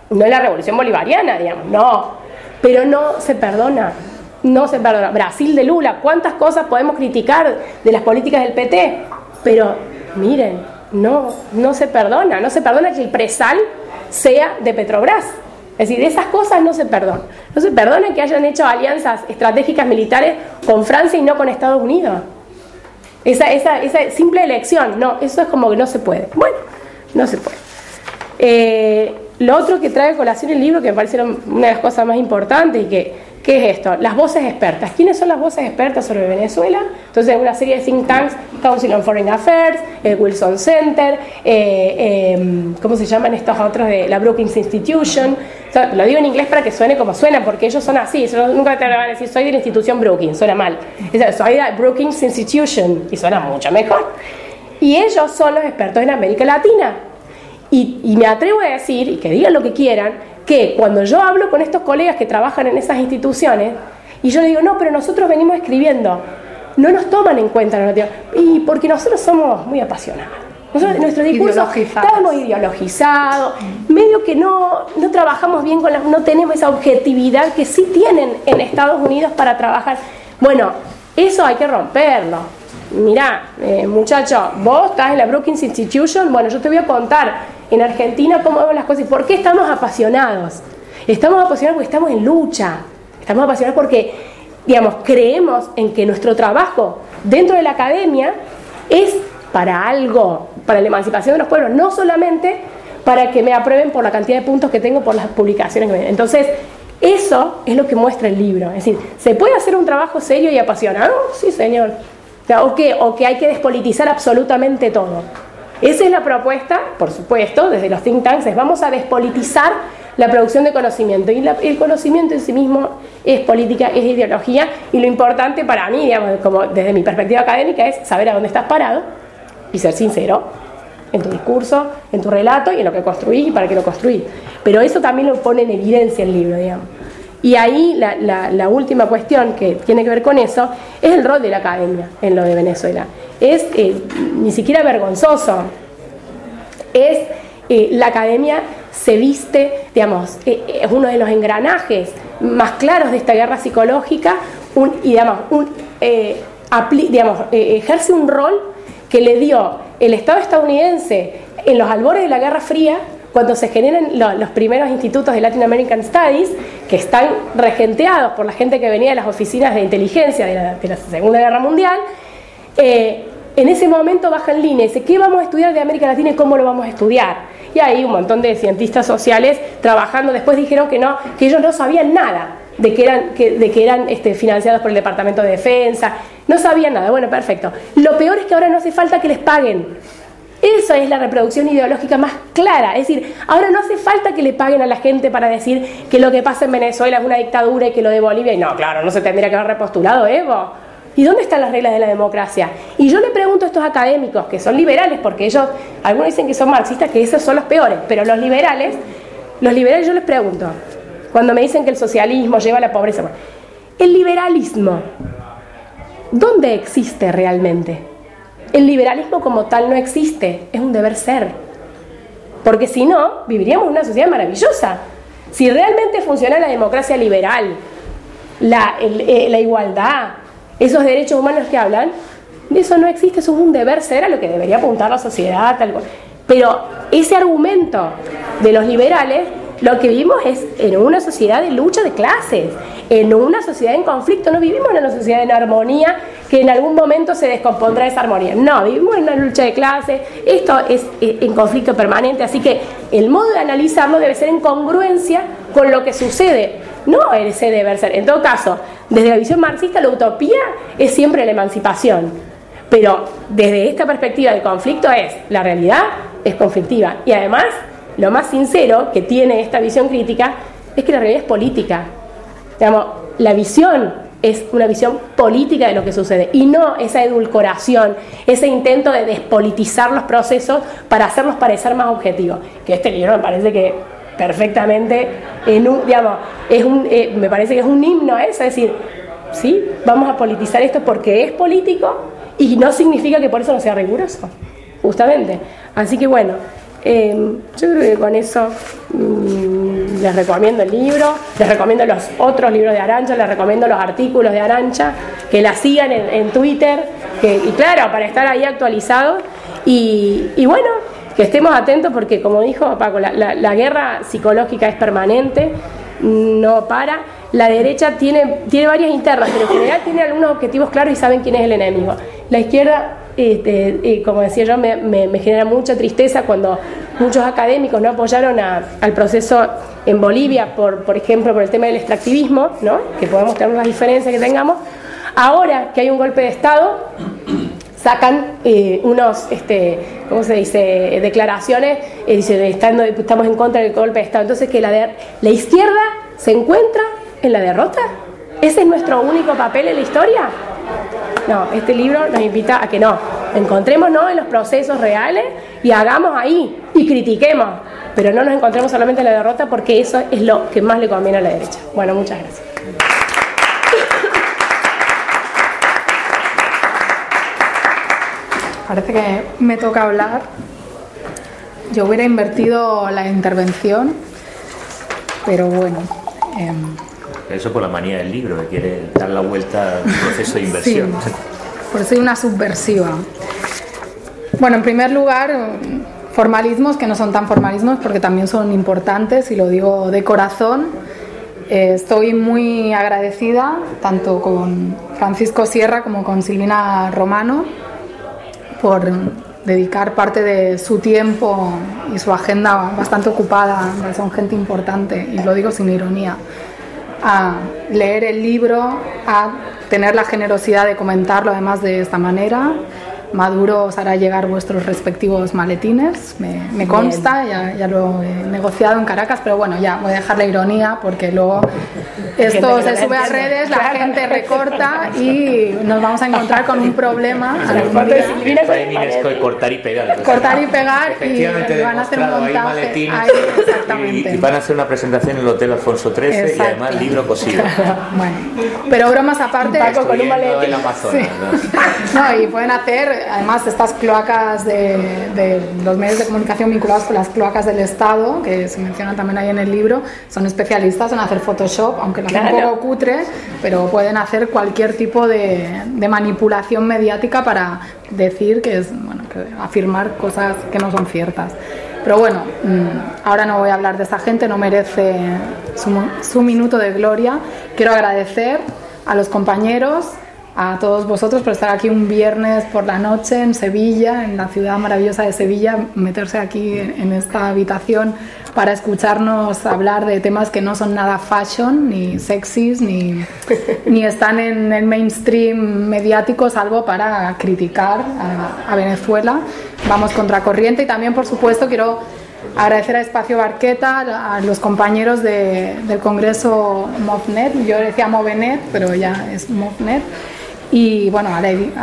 no es la revolución bolivariana, digamos, no, pero no se perdona. No se perdona. Brasil de Lula, ¿cuántas cosas podemos criticar de las políticas del PT? Pero miren, no se perdona. No se perdona que el presal sea de Petrobras. Es decir, esas cosas no se perdonan. No se perdona que hayan hecho alianzas estratégicas militares con Francia y no con Estados Unidos. Esa simple elección, no, eso es como que no se puede. Bueno, no se puede. Lo otro que trae a colación el libro, que me parece una de las cosas más importantes, y ¿qué es esto? Las voces expertas. ¿Quiénes son las voces expertas sobre Venezuela? Entonces, una serie de think tanks, Council on Foreign Affairs, el Wilson Center, ¿cómo se llaman estos otros? De la Brookings Institution. O sea, lo digo en inglés para que suene como suena, porque ellos son así. Nunca te van a decir, soy de la institución Brookings, suena mal. Soy de la Brookings Institution, y suena mucho mejor. Y ellos son los expertos en América Latina. Y me atrevo a decir, y que digan lo que quieran, que cuando yo hablo con estos colegas que trabajan en esas instituciones, y yo les digo, no, pero nosotros venimos escribiendo, no nos toman en cuenta la noticia, y porque nosotros somos muy apasionados. Nosotros, nuestro discurso estamos ideologizados, medio que no trabajamos bien no tenemos esa objetividad que sí tienen en Estados Unidos para trabajar. Bueno, eso hay que romperlo. Mirá, muchacho, vos estás en la Brookings Institution, bueno, yo te voy a contar en Argentina cómo vemos las cosas y por qué estamos apasionados. Estamos apasionados porque estamos en lucha, estamos apasionados porque, digamos, creemos en que nuestro trabajo dentro de la academia es para algo, para la emancipación de los pueblos, no solamente para que me aprueben por la cantidad de puntos que tengo por las publicaciones que me den. Entonces, eso es lo que muestra el libro. Es decir, ¿se puede hacer un trabajo serio y apasionado? Sí, señor. O que hay que despolitizar absolutamente todo. Esa es la propuesta, por supuesto, desde los think tanks, vamos a despolitizar la producción de conocimiento. Y el conocimiento en sí mismo es política, es ideología, y lo importante para mí, digamos, como desde mi perspectiva académica, es saber a dónde estás parado y ser sincero en tu discurso, en tu relato y en lo que construís y para qué lo construís. Pero eso también lo pone en evidencia el libro, digamos. Y ahí la última cuestión que tiene que ver con eso es el rol de la academia en lo de Venezuela. Es ni siquiera vergonzoso. La academia se viste, digamos, es uno de los engranajes más claros de esta guerra psicológica ejerce un rol que le dio el Estado estadounidense en los albores de la Guerra Fría, cuando se generan los primeros institutos de Latin American Studies, que están regenteados por la gente que venía de las oficinas de inteligencia de la Segunda Guerra Mundial. En ese momento baja en línea y dice, ¿qué vamos a estudiar de América Latina y cómo lo vamos a estudiar? Y ahí un montón de cientistas sociales trabajando, después dijeron que ellos no sabían nada de que eran financiados por el Departamento de Defensa, no sabían nada. Bueno, perfecto. Lo peor es que ahora no hace falta que les paguen. Esa es la reproducción ideológica más clara. Es decir, ahora no hace falta que le paguen a la gente para decir que lo que pasa en Venezuela es una dictadura y que lo de Bolivia... No, claro, no se tendría que haber repostulado, Evo. ¿Y dónde están las reglas de la democracia? Y yo le pregunto a estos académicos, que son liberales, porque ellos, algunos dicen que son marxistas, que esos son los peores, pero los liberales yo les pregunto, cuando me dicen que el socialismo lleva a la pobreza, el liberalismo, ¿dónde existe realmente? El liberalismo como tal no existe, es un deber ser. Porque si no, viviríamos en una sociedad maravillosa. Si realmente funciona la democracia liberal, la igualdad, esos derechos humanos que hablan, eso no existe, eso es un deber ser a lo que debería apuntar la sociedad, tal cual. Pero ese argumento de los liberales, lo que vivimos es en una sociedad de lucha de clases, en una sociedad en conflicto. No vivimos en una sociedad en armonía que en algún momento se descompondrá esa armonía. No, vivimos en una lucha de clases. Esto es en conflicto permanente, así que el modo de analizarlo debe ser en congruencia con lo que sucede, no ese deber ser. En todo caso, desde la visión marxista, la utopía es siempre la emancipación, pero desde esta perspectiva del conflicto la realidad es conflictiva. Y además, lo más sincero que tiene esta visión crítica es que la realidad es política. Digamos, la visión es una visión política de lo que sucede y no esa edulcoración, ese intento de despolitizar los procesos para hacerlos parecer más objetivos. Que este libro me parece que perfectamente, me parece que es un himno a eso, es decir, sí, vamos a politizar esto porque es político y no significa que por eso no sea riguroso, justamente. Así que bueno, yo creo que con eso les recomiendo el libro, les recomiendo los otros libros de Arantxa, les recomiendo los artículos de Arantxa, que la sigan en Twitter, y claro, para estar ahí actualizados, y bueno, que estemos atentos porque, como dijo Paco, la guerra psicológica es permanente, no para. La derecha tiene varias internas, pero en general tiene algunos objetivos claros y saben quién es el enemigo. La izquierda, como decía yo, me genera mucha tristeza cuando muchos académicos no apoyaron al proceso en Bolivia, por ejemplo, por el tema del extractivismo, ¿no? Que podemos tener las diferencias que tengamos. Ahora que hay un golpe de Estado, sacan unos, ¿cómo se dice?, declaraciones, estamos en contra del golpe de Estado. Entonces, que la izquierda se encuentra en la derrota. ¿Ese es nuestro único papel en la historia? No, este libro nos invita a que no, encontrémonos en los procesos reales y hagamos ahí, y critiquemos, pero no nos encontremos solamente en la derrota, porque eso es lo que más le conviene a la derecha. Bueno, muchas gracias. Parece que me toca hablar. Yo hubiera invertido la intervención, pero bueno. Eso por la manía del libro, que quiere dar la vuelta al proceso de inversión. Sí, por soy una subversiva. Bueno, en primer lugar, formalismos que no son tan formalismos porque también son importantes, y lo digo de corazón. Estoy muy agradecida tanto con Francisco Sierra como con Silvina Romano por dedicar parte de su tiempo y su agenda bastante ocupada, son gente importante, y lo digo sin ironía, a leer el libro, a tener la generosidad de comentarlo además de esta manera. Maduro os hará llegar vuestros respectivos maletines, me consta, ya lo he negociado en Caracas, pero bueno, ya voy a dejar la ironía porque luego esto se sube a redes, la gente recorta y nos vamos a encontrar con un problema. Cortar y pegar. Cortar y pegar, y van a hacer un montaje. Y van a hacer una presentación en el Hotel Alfonso XIII. Exacto. Y además libro cosido. Bueno, pero bromas aparte, Paco con un maletín. Sí. No, y pueden hacer además estas cloacas de los medios de comunicación vinculados con las cloacas del Estado, que se mencionan también ahí en el libro, son especialistas en hacer Photoshop, aunque lo hacen un poco cutre, pero pueden hacer cualquier tipo de manipulación mediática para decir que afirmar cosas que no son ciertas. Pero bueno, ahora no voy a hablar de esa gente, no merece su minuto de gloria. Quiero agradecer a los compañeros, a todos vosotros, por estar aquí un viernes por la noche en Sevilla, en la ciudad maravillosa de Sevilla, meterse aquí en esta habitación para escucharnos hablar de temas que no son nada fashion, ni sexys, ni están en el mainstream mediático, salvo para criticar a Venezuela. Vamos contracorriente. Y también, por supuesto, quiero agradecer a Espacio Barqueta, a los compañeros del Congreso MovNet. Yo decía Movenet, pero ya es MovNet. Y bueno,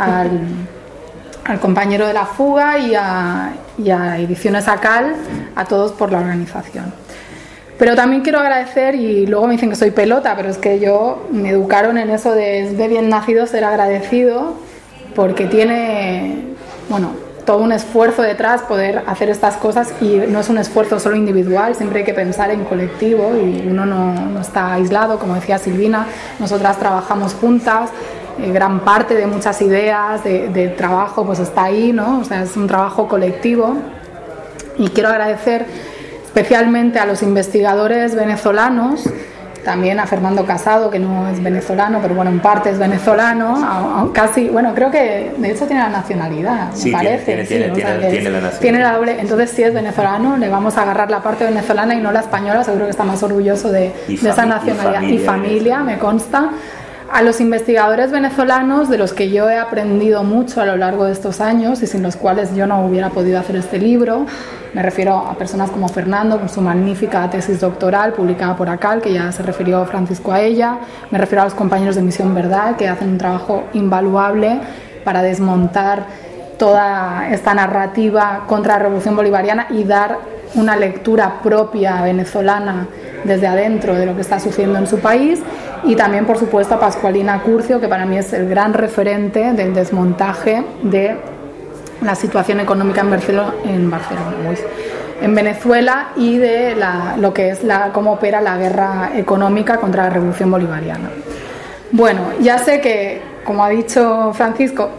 al compañero de La Fuga y a Ediciones Acal, a todos por la organización. Pero también quiero agradecer, y luego me dicen que soy pelota, pero es que me educaron en eso de bien nacido ser agradecido, porque tiene, todo un esfuerzo detrás poder hacer estas cosas, y no es un esfuerzo solo individual, siempre hay que pensar en colectivo, y uno no está aislado, como decía Silvina, nosotras trabajamos juntas, gran parte de muchas ideas de trabajo pues está ahí, ¿no? O sea, es un trabajo colectivo. Y quiero agradecer especialmente a los investigadores venezolanos, también a Fernando Casado, que no es venezolano, pero bueno, en parte es venezolano, casi, creo que de hecho tiene la nacionalidad, sí, me parece. Tiene la nacionalidad. Tiene la doble, entonces sí es venezolano, le vamos a agarrar la parte venezolana y no la española, seguro que está más orgulloso de esa nacionalidad. Y familia, me consta. A los investigadores venezolanos, de los que yo he aprendido mucho a lo largo de estos años y sin los cuales yo no hubiera podido hacer este libro, me refiero a personas como Fernando, con su magnífica tesis doctoral publicada por ACAL, que ya se refirió Francisco a ella, me refiero a los compañeros de Misión Verdad, que hacen un trabajo invaluable para desmontar toda esta narrativa contra la revolución bolivariana y dar una lectura propia venezolana desde adentro de lo que está sucediendo en su país. Y también, por supuesto, a Pascualina Curcio, que para mí es el gran referente del desmontaje de la situación económica en Barcelona. en Venezuela y de lo que es cómo opera la guerra económica contra la revolución bolivariana. Bueno, ya sé que, como ha dicho Francisco,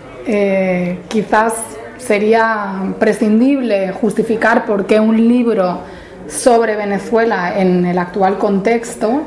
quizás sería prescindible justificar por qué un libro sobre Venezuela en el actual contexto,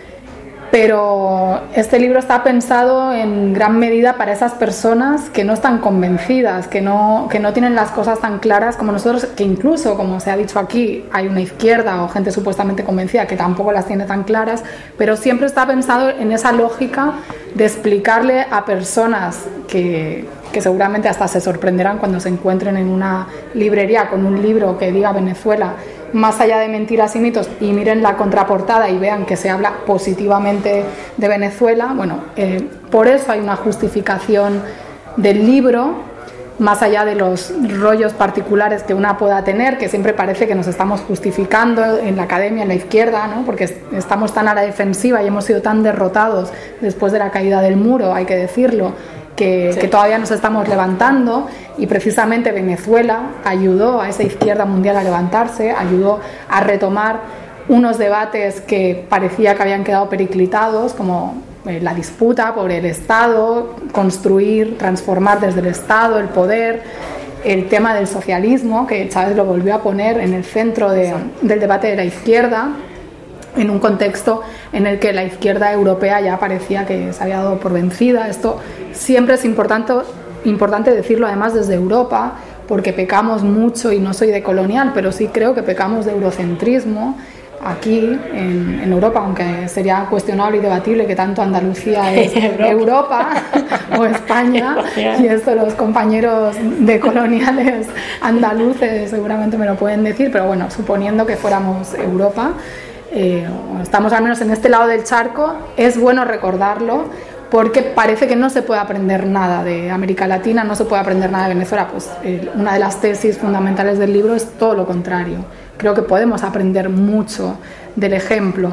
pero este libro está pensado en gran medida para esas personas que no están convencidas, que no tienen las cosas tan claras como nosotros, que incluso, como se ha dicho aquí, hay una izquierda o gente supuestamente convencida que tampoco las tiene tan claras, pero siempre está pensado en esa lógica de explicarle a personas que seguramente hasta se sorprenderán cuando se encuentren en una librería con un libro que diga Venezuela, más allá de mentiras y mitos, y miren la contraportada y vean que se habla positivamente de Venezuela. Bueno, por eso hay una justificación del libro, más allá de los rollos particulares que una pueda tener, que siempre parece que nos estamos justificando en la academia, en la izquierda, ¿no? Porque estamos tan a la defensiva y hemos sido tan derrotados después de la caída del muro, hay que decirlo, que todavía nos estamos levantando, y precisamente Venezuela ayudó a esa izquierda mundial a levantarse, ayudó a retomar unos debates que parecía que habían quedado periclitados, como la disputa por el Estado, construir, transformar desde el Estado el poder, el tema del socialismo, que Chávez lo volvió a poner en el centro del debate de la izquierda, en un contexto en el que la izquierda europea ya parecía que se había dado por vencida. Esto siempre es importante decirlo, además desde Europa, porque pecamos mucho, y no soy de colonial, pero sí creo que pecamos de eurocentrismo aquí en Europa, aunque sería cuestionable y debatible que tanto Andalucía es Europa o España, y esto los compañeros de coloniales andaluces seguramente me lo pueden decir, pero bueno, suponiendo que fuéramos Europa, estamos al menos en este lado del charco, es bueno recordarlo, porque parece que no se puede aprender nada de América Latina, no se puede aprender nada de Venezuela. Pues una de las tesis fundamentales del libro es todo lo contrario. Creo que podemos aprender mucho del ejemplo.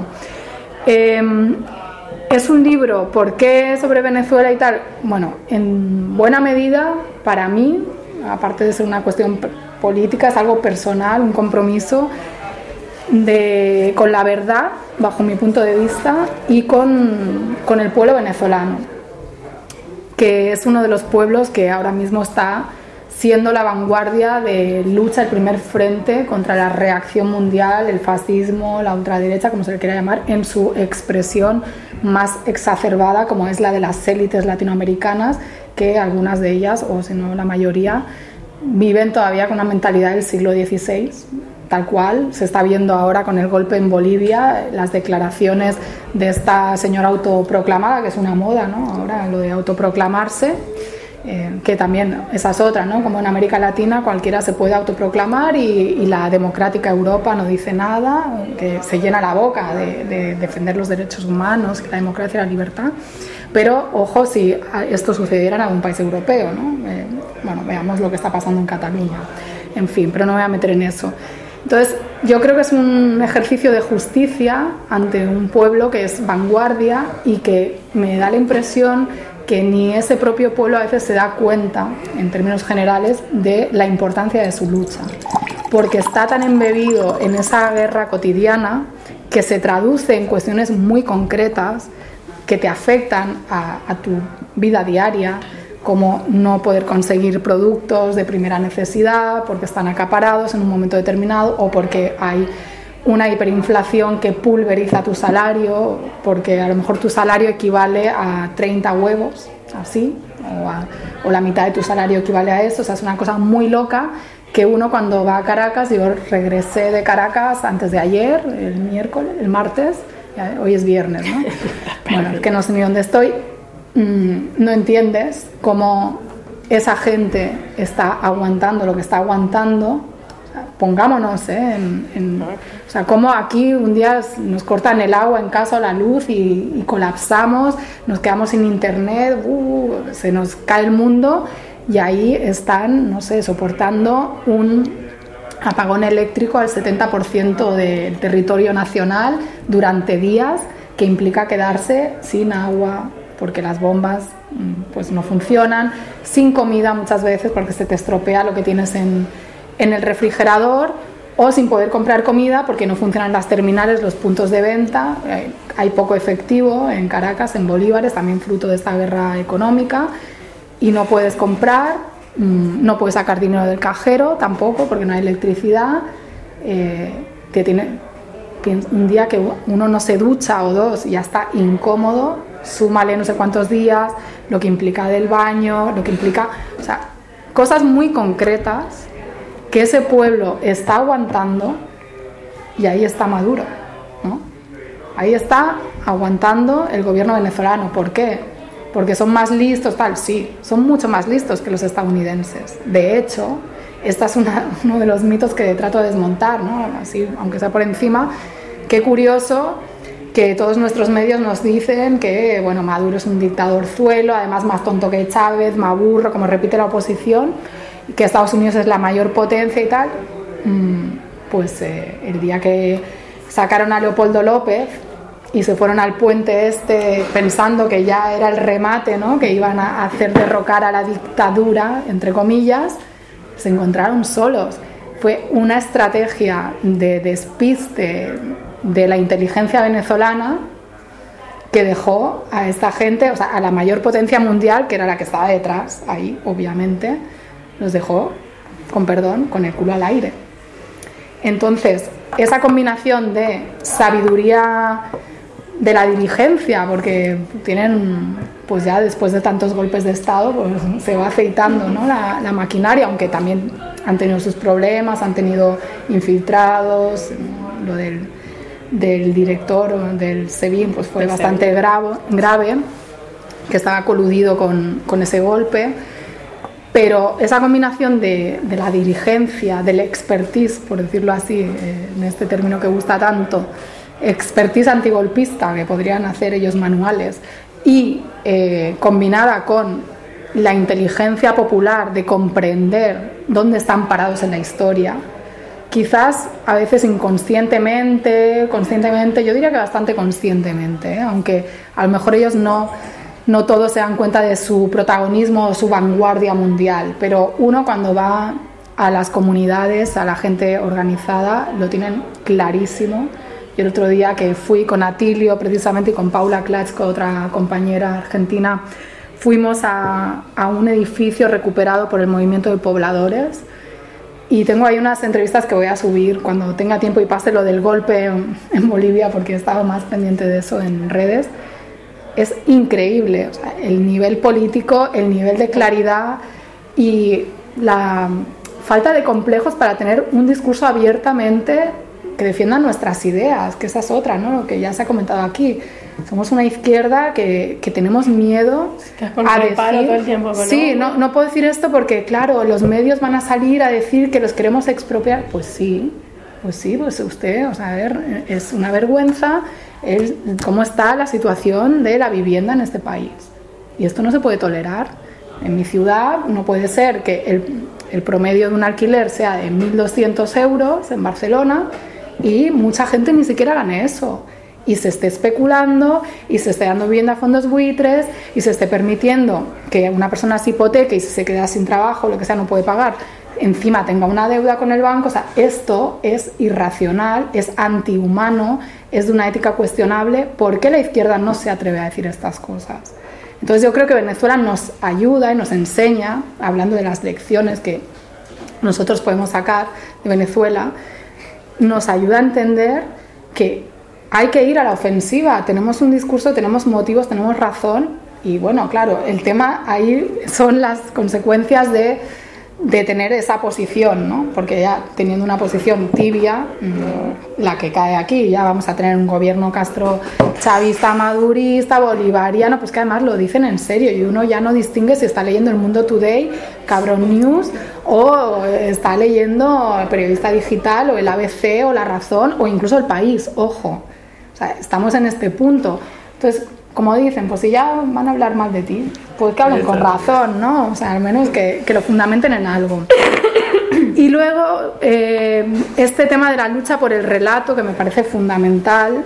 Es un libro, ¿por qué sobre Venezuela y tal? Bueno, en buena medida, para mí, aparte de ser una cuestión política, es algo personal, un compromiso con la verdad, bajo mi punto de vista, y con el pueblo venezolano, que es uno de los pueblos que ahora mismo está siendo la vanguardia de lucha, el primer frente contra la reacción mundial, el fascismo, la ultraderecha, como se le quiera llamar, en su expresión más exacerbada, como es la de las élites latinoamericanas, que algunas de ellas, o si no la mayoría, viven todavía con una mentalidad del siglo XVI, tal cual se está viendo ahora con el golpe en Bolivia, las declaraciones de esta señora autoproclamada, que es una moda, ¿no? Ahora lo de autoproclamarse, que también esa es otra, ¿no? Como en América Latina cualquiera se puede autoproclamar y la democrática Europa no dice nada, que se llena la boca de defender los derechos humanos, la democracia y la libertad. Pero ojo si esto sucediera en algún país europeo, ¿no? Bueno, veamos lo que está pasando en Cataluña. En fin, pero no me voy a meter en eso. Entonces, yo creo que es un ejercicio de justicia ante un pueblo que es vanguardia y que me da la impresión que ni ese propio pueblo a veces se da cuenta, en términos generales, de la importancia de su lucha, porque está tan embebido en esa guerra cotidiana que se traduce en cuestiones muy concretas que te afectan a tu vida diaria, como no poder conseguir productos de primera necesidad porque están acaparados en un momento determinado, o porque hay una hiperinflación que pulveriza tu salario, porque a lo mejor tu salario equivale a 30 huevos, así, o la mitad de tu salario equivale a eso. O sea, es una cosa muy loca que uno cuando va a Caracas, yo regresé de Caracas antes de ayer, el martes, hoy es viernes, ¿no? Bueno, es que no sé ni dónde estoy. No entiendes cómo esa gente está aguantando lo que está aguantando. Pongámonos o sea, cómo aquí un día nos cortan el agua en casa o la luz y colapsamos, nos quedamos sin internet, se nos cae el mundo, y ahí están, no sé, soportando un apagón eléctrico al 70% del territorio nacional durante días, que implica quedarse sin agua porque las bombas pues no funcionan, sin comida muchas veces porque se te estropea lo que tienes en el refrigerador, o sin poder comprar comida porque no funcionan las terminales, los puntos de venta, hay poco efectivo en Caracas, en bolívares, también fruto de esta guerra económica, y no puedes comprar, no puedes sacar dinero del cajero tampoco porque no hay electricidad, un día que uno no se ducha o dos y ya está incómodo, súmale no sé cuántos días, lo que implica del baño, lo que implica, o sea, cosas muy concretas que ese pueblo está aguantando, y ahí está Maduro, ¿no? Ahí está aguantando el gobierno venezolano. ¿Por qué? Porque son más listos, tal, sí, son mucho más listos que los estadounidenses. De hecho, este es uno de los mitos que trato de desmontar, ¿no? Así, aunque sea por encima. Qué curioso que todos nuestros medios nos dicen que, bueno, Maduro es un dictadorzuelo, además más tonto que Chávez, más burro, como repite la oposición, que Estados Unidos es la mayor potencia y tal. Pues el día que sacaron a Leopoldo López y se fueron al puente este pensando que ya era el remate, ¿no? Que iban a hacer derrocar a la dictadura, entre comillas, se encontraron solos. Fue una estrategia de despiste de la inteligencia venezolana que dejó a esta gente, o sea, a la mayor potencia mundial, que era la que estaba detrás, ahí, obviamente, los dejó, con perdón, con el culo al aire. Entonces, esa combinación de sabiduría de la dirigencia, porque tienen, pues ya después de tantos golpes de Estado, pues se va aceitando, ¿no? la maquinaria, aunque también han tenido sus problemas, han tenido infiltrados, lo del director del SEBIN pues fue bastante grave, que estaba coludido con ese golpe, pero esa combinación de la dirigencia, del expertise, por decirlo así, en este término que gusta tanto, expertise antigolpista, que podrían hacer ellos manuales, y combinada con la inteligencia popular de comprender dónde están parados en la historia, quizás a veces inconscientemente, conscientemente, yo diría que bastante conscientemente, aunque a lo mejor ellos no todos se dan cuenta de su protagonismo o su vanguardia mundial, pero uno cuando va a las comunidades, a la gente organizada, lo tienen clarísimo. Yo el otro día que fui con Atilio precisamente y con Paula Klatschko, otra compañera argentina, fuimos a un edificio recuperado por el movimiento de pobladores, y tengo ahí unas entrevistas que voy a subir cuando tenga tiempo y pase lo del golpe en Bolivia, porque he estado más pendiente de eso en redes. Es increíble, o sea, el nivel político, el nivel de claridad y la falta de complejos para tener un discurso abiertamente que defienda nuestras ideas, que esa es otra, ¿no? Lo que ya se ha comentado aquí. Somos una izquierda que tenemos miedo a decir... todo el tiempo, ¿no? Sí, no puedo decir esto porque, claro, los medios van a salir a decir que los queremos expropiar. Pues sí, pues usted, o sea, a ver, es una vergüenza cómo está la situación de la vivienda en este país. Y esto no se puede tolerar. En mi ciudad no puede ser que el promedio de un alquiler sea de 1.200 euros en Barcelona y mucha gente ni siquiera gane eso. Y se esté especulando y se esté dando vivienda a fondos buitres y se esté permitiendo que una persona se hipoteque y si se queda sin trabajo, lo que sea, no puede pagar, encima tenga una deuda con el banco. O sea, esto es irracional, es antihumano, es de una ética cuestionable. ¿Por qué la izquierda no se atreve a decir estas cosas? Entonces yo creo que Venezuela nos ayuda y nos enseña, hablando de las lecciones que nosotros podemos sacar de Venezuela, nos ayuda a entender que hay que ir a la ofensiva. Tenemos un discurso, tenemos motivos, tenemos razón. Y bueno, claro, el tema ahí son las consecuencias de tener esa posición, ¿no? Porque ya teniendo una posición tibia, la que cae aquí, ya vamos a tener un gobierno Castro chavista, madurista, bolivariano, pues que además lo dicen en serio y uno ya no distingue si está leyendo El Mundo Today, Cabrón News, o está leyendo Periodista Digital o el ABC o La Razón o incluso El País. Ojo, o sea, estamos en este punto. Entonces, como dicen, pues si ya van a hablar mal de ti, pues que hablen con razón, ¿no? O sea, al menos que lo fundamenten en algo. Y luego, este tema de la lucha por el relato, que me parece fundamental.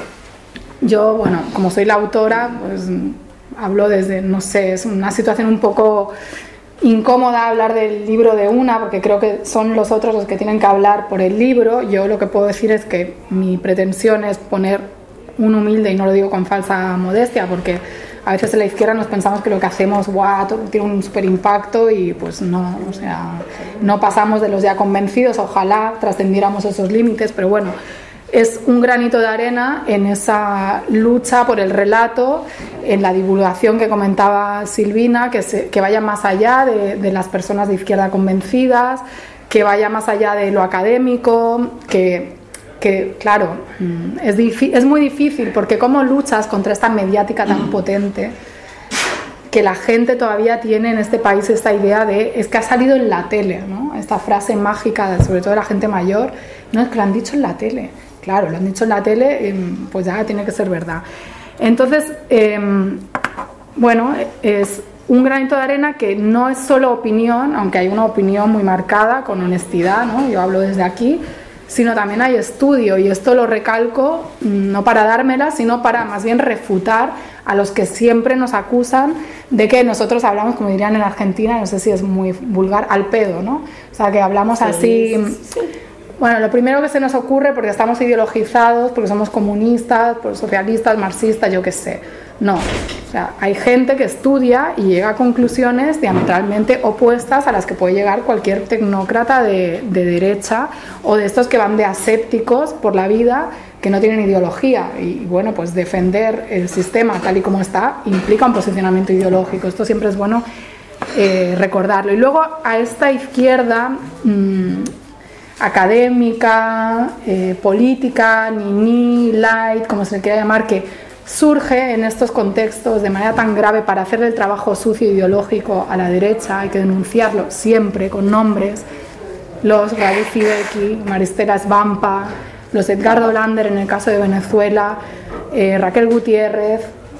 Yo, bueno, como soy la autora, pues hablo desde, no sé, es una situación un poco incómoda hablar del libro de una, porque creo que son los otros los que tienen que hablar por el libro. Yo lo que puedo decir es que mi pretensión es poner un humilde, y no lo digo con falsa modestia, porque a veces en la izquierda nos pensamos que lo que hacemos tiene un super impacto y pues no, o sea, no pasamos de los ya convencidos. Ojalá trascendiéramos esos límites, pero bueno, es un granito de arena en esa lucha por el relato, en la divulgación que comentaba Silvina, que vaya más allá de las personas de izquierda convencidas, que vaya más allá de lo académico, que claro, es muy difícil, porque cómo luchas contra esta mediática tan potente, que la gente todavía tiene en este país esta idea de, es que ha salido en la tele, ¿no? Esta frase mágica, sobre todo de la gente mayor, no, es que lo han dicho en la tele. Claro, lo han dicho en la tele, pues ya tiene que ser verdad. Entonces, bueno, es un granito de arena que no es solo opinión, aunque hay una opinión muy marcada, con honestidad, ¿no? Yo hablo desde aquí, sino también hay estudio, y esto lo recalco no para dármela, sino para más bien refutar a los que siempre nos acusan de que nosotros hablamos, como dirían en Argentina, no sé si es muy vulgar, al pedo, ¿no? O sea, que hablamos así... Sí. Bueno, lo primero que se nos ocurre, porque estamos ideologizados, porque somos comunistas, socialistas, marxistas, yo qué sé. No, o sea, hay gente que estudia y llega a conclusiones diametralmente opuestas a las que puede llegar cualquier tecnócrata de derecha, o de estos que van de asépticos por la vida, que no tienen ideología. Y bueno, pues defender el sistema tal y como está implica un posicionamiento ideológico. Esto siempre es bueno recordarlo. Y luego a esta izquierda... académica, política, light, como se le quiera llamar, que surge en estos contextos de manera tan grave para hacer el trabajo sucio ideológico a la derecha. Hay que denunciarlo siempre con nombres: los Radi Fideki, Maristela Svampa, los Edgardo Lander en el caso de Venezuela, Raquel Gutiérrez,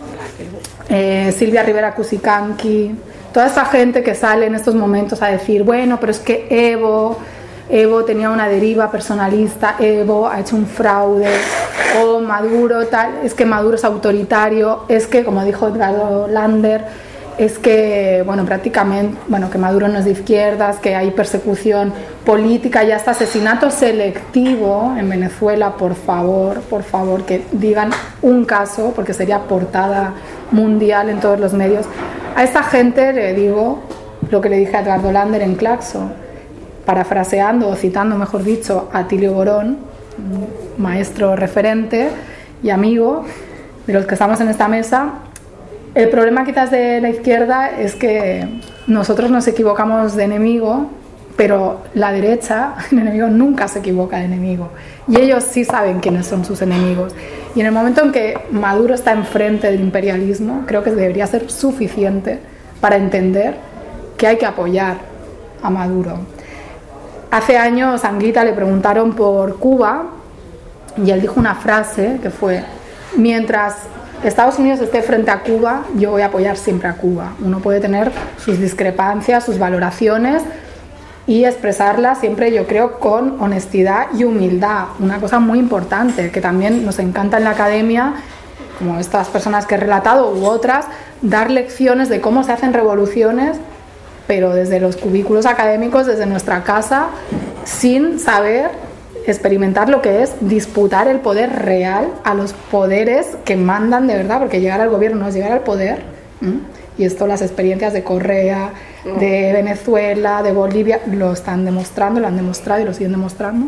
Silvia Rivera Cusicanqui, toda esta gente que sale en estos momentos a decir, bueno, pero es que Evo tenía una deriva personalista, Evo ha hecho un fraude, o Maduro tal, es que Maduro es autoritario, es que, como dijo Edgardo Lander, es que, bueno, prácticamente, bueno, que Maduro no es de izquierdas, que hay persecución política y hasta asesinato selectivo en Venezuela. Por favor, que digan un caso, porque sería portada mundial en todos los medios. A esta gente le digo lo que le dije a Edgardo Lander en Claxo, parafraseando o citando, mejor dicho, a Tilio Borón, maestro referente y amigo de los que estamos en esta mesa. El problema quizás de la izquierda es que nosotros nos equivocamos de enemigo, pero la derecha, el enemigo nunca se equivoca de enemigo, y ellos sí saben quiénes son sus enemigos. Y en el momento en que Maduro está enfrente del imperialismo, creo que debería ser suficiente para entender que hay que apoyar a Maduro. Hace años a Anguita le preguntaron por Cuba y él dijo una frase que fue: mientras Estados Unidos esté frente a Cuba, yo voy a apoyar siempre a Cuba. Uno puede tener sus discrepancias, sus valoraciones, y expresarlas siempre, yo creo, con honestidad y humildad. Una cosa muy importante que también nos encanta en la academia, como estas personas que he relatado u otras, dar lecciones de cómo se hacen revoluciones, pero desde los cubículos académicos, desde nuestra casa, sin saber experimentar lo que es disputar el poder real a los poderes que mandan de verdad, porque llegar al gobierno no es llegar al poder. Y esto, las experiencias de Correa, de Venezuela, de Bolivia, lo están demostrando, lo han demostrado y lo siguen demostrando.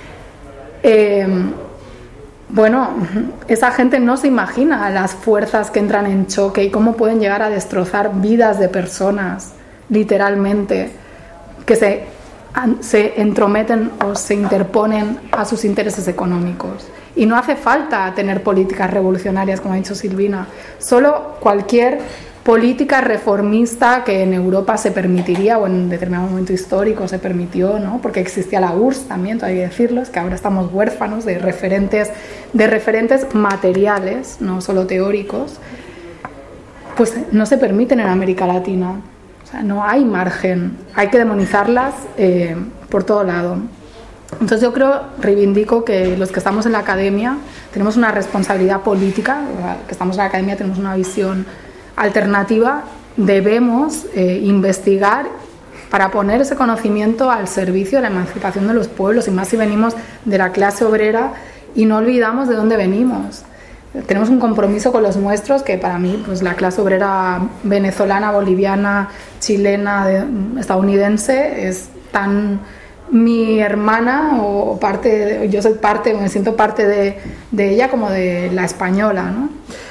Bueno, esa gente no se imagina las fuerzas que entran en choque y cómo pueden llegar a destrozar vidas de personas, literalmente, que se entrometen o se interponen a sus intereses económicos. Y no hace falta tener políticas revolucionarias, como ha dicho Silvina, solo cualquier política reformista que en Europa se permitiría, o en determinado momento histórico se permitió, ¿no? Porque existía la URSS también, todavía hay que decirlo, es que ahora estamos huérfanos de referentes materiales, no solo teóricos, pues no se permiten en América Latina. O sea, no hay margen, hay que demonizarlas por todo lado. Entonces yo reivindico que los que estamos en la academia tenemos una responsabilidad política, que estamos en la academia tenemos una visión alternativa debemos investigar para poner ese conocimiento al servicio de la emancipación de los pueblos, y más si venimos de la clase obrera y no olvidamos de dónde venimos. Tenemos un compromiso con los nuestros, que para mí pues la clase obrera venezolana, boliviana, chilena, estadounidense es tan mi hermana, o yo soy parte, me siento parte de ella como de la española, ¿no?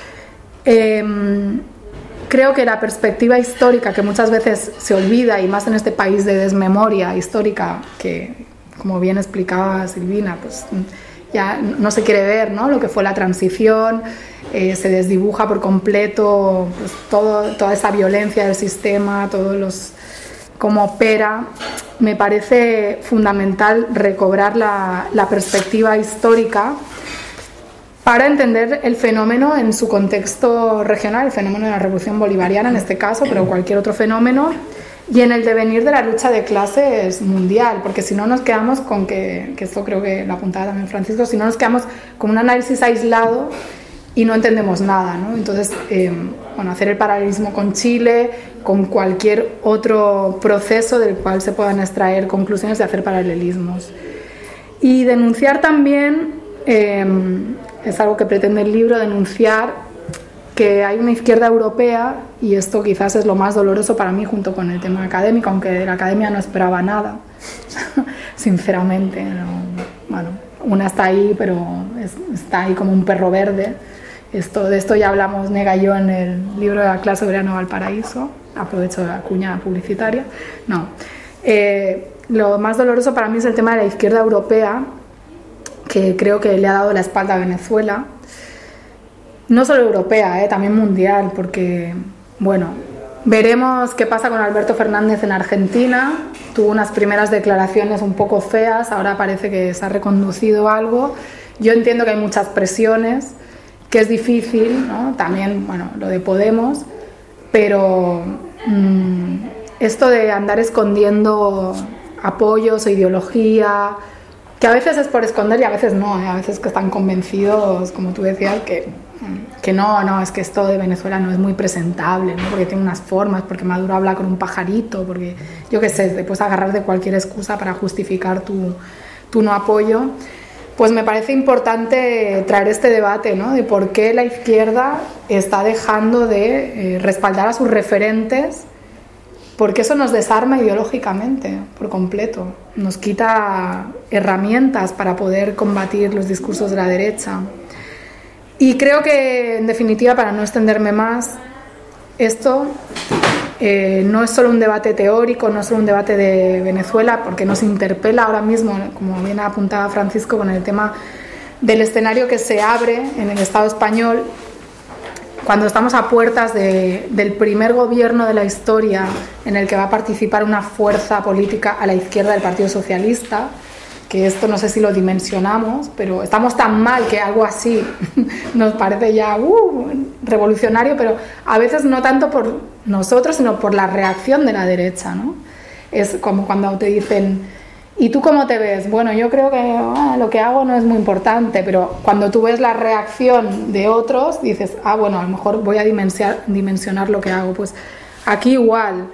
Creo que la perspectiva histórica, que muchas veces se olvida, y más en este país de desmemoria histórica, que como bien explicaba Silvina, pues ya no se quiere ver, ¿no?, lo que fue la transición, se desdibuja por completo pues, toda esa violencia del sistema, cómo opera. Me parece fundamental recobrar la perspectiva histórica para entender el fenómeno en su contexto regional, el fenómeno de la Revolución Bolivariana en este caso, pero cualquier otro fenómeno, y en el devenir de la lucha de clases mundial, porque si no nos quedamos con que esto creo que lo apuntaba también Francisco, si no nos quedamos con un análisis aislado y no entendemos nada, ¿no? Entonces, hacer el paralelismo con Chile, con cualquier otro proceso del cual se puedan extraer conclusiones y hacer paralelismos. Y denunciar también, es algo que pretende el libro, denunciar que hay una izquierda europea, y esto quizás es lo más doloroso para mí junto con el tema académico, aunque de la academia no esperaba nada, sinceramente. No, bueno, una está ahí, pero está ahí como un perro verde. De esto ya hablamos Nega y yo en el libro de la clase obrera en Valparaíso. Aprovecho la cuña publicitaria. No. Lo más doloroso para mí es el tema de la izquierda europea, que creo que le ha dado la espalda a Venezuela. No solo europea, también mundial, porque, bueno, veremos qué pasa con Alberto Fernández en Argentina. Tuvo unas primeras declaraciones un poco feas, ahora parece que se ha reconducido algo. Yo entiendo que hay muchas presiones, que es difícil, ¿no? También, bueno, lo de Podemos, pero esto de andar escondiendo apoyos o ideología, que a veces es por esconder y a veces no, a veces que están convencidos, como tú decías, que no, es que esto de Venezuela no es muy presentable, ¿no? Porque tiene unas formas, porque Maduro habla con un pajarito, porque yo qué sé, te puedes agarrar de cualquier excusa para justificar tu no apoyo. Pues me parece importante traer este debate, ¿no?, de por qué la izquierda está dejando de respaldar a sus referentes, porque eso nos desarma ideológicamente por completo, nos quita herramientas para poder combatir los discursos de la derecha. Y creo que, en definitiva, para no extenderme más, esto no es solo un debate teórico, no es solo un debate de Venezuela, porque nos interpela ahora mismo, como bien apuntaba Francisco, con el tema del escenario que se abre en el Estado español, cuando estamos a puertas del primer gobierno de la historia en el que va a participar una fuerza política a la izquierda del Partido Socialista, que esto no sé si lo dimensionamos, pero estamos tan mal que algo así nos parece ya revolucionario, pero a veces no tanto por nosotros, sino por la reacción de la derecha, ¿no? Es como cuando te dicen, ¿y tú cómo te ves? Bueno, yo creo que lo que hago no es muy importante, pero cuando tú ves la reacción de otros, dices, bueno, a lo mejor voy a dimensionar lo que hago. Pues aquí igual.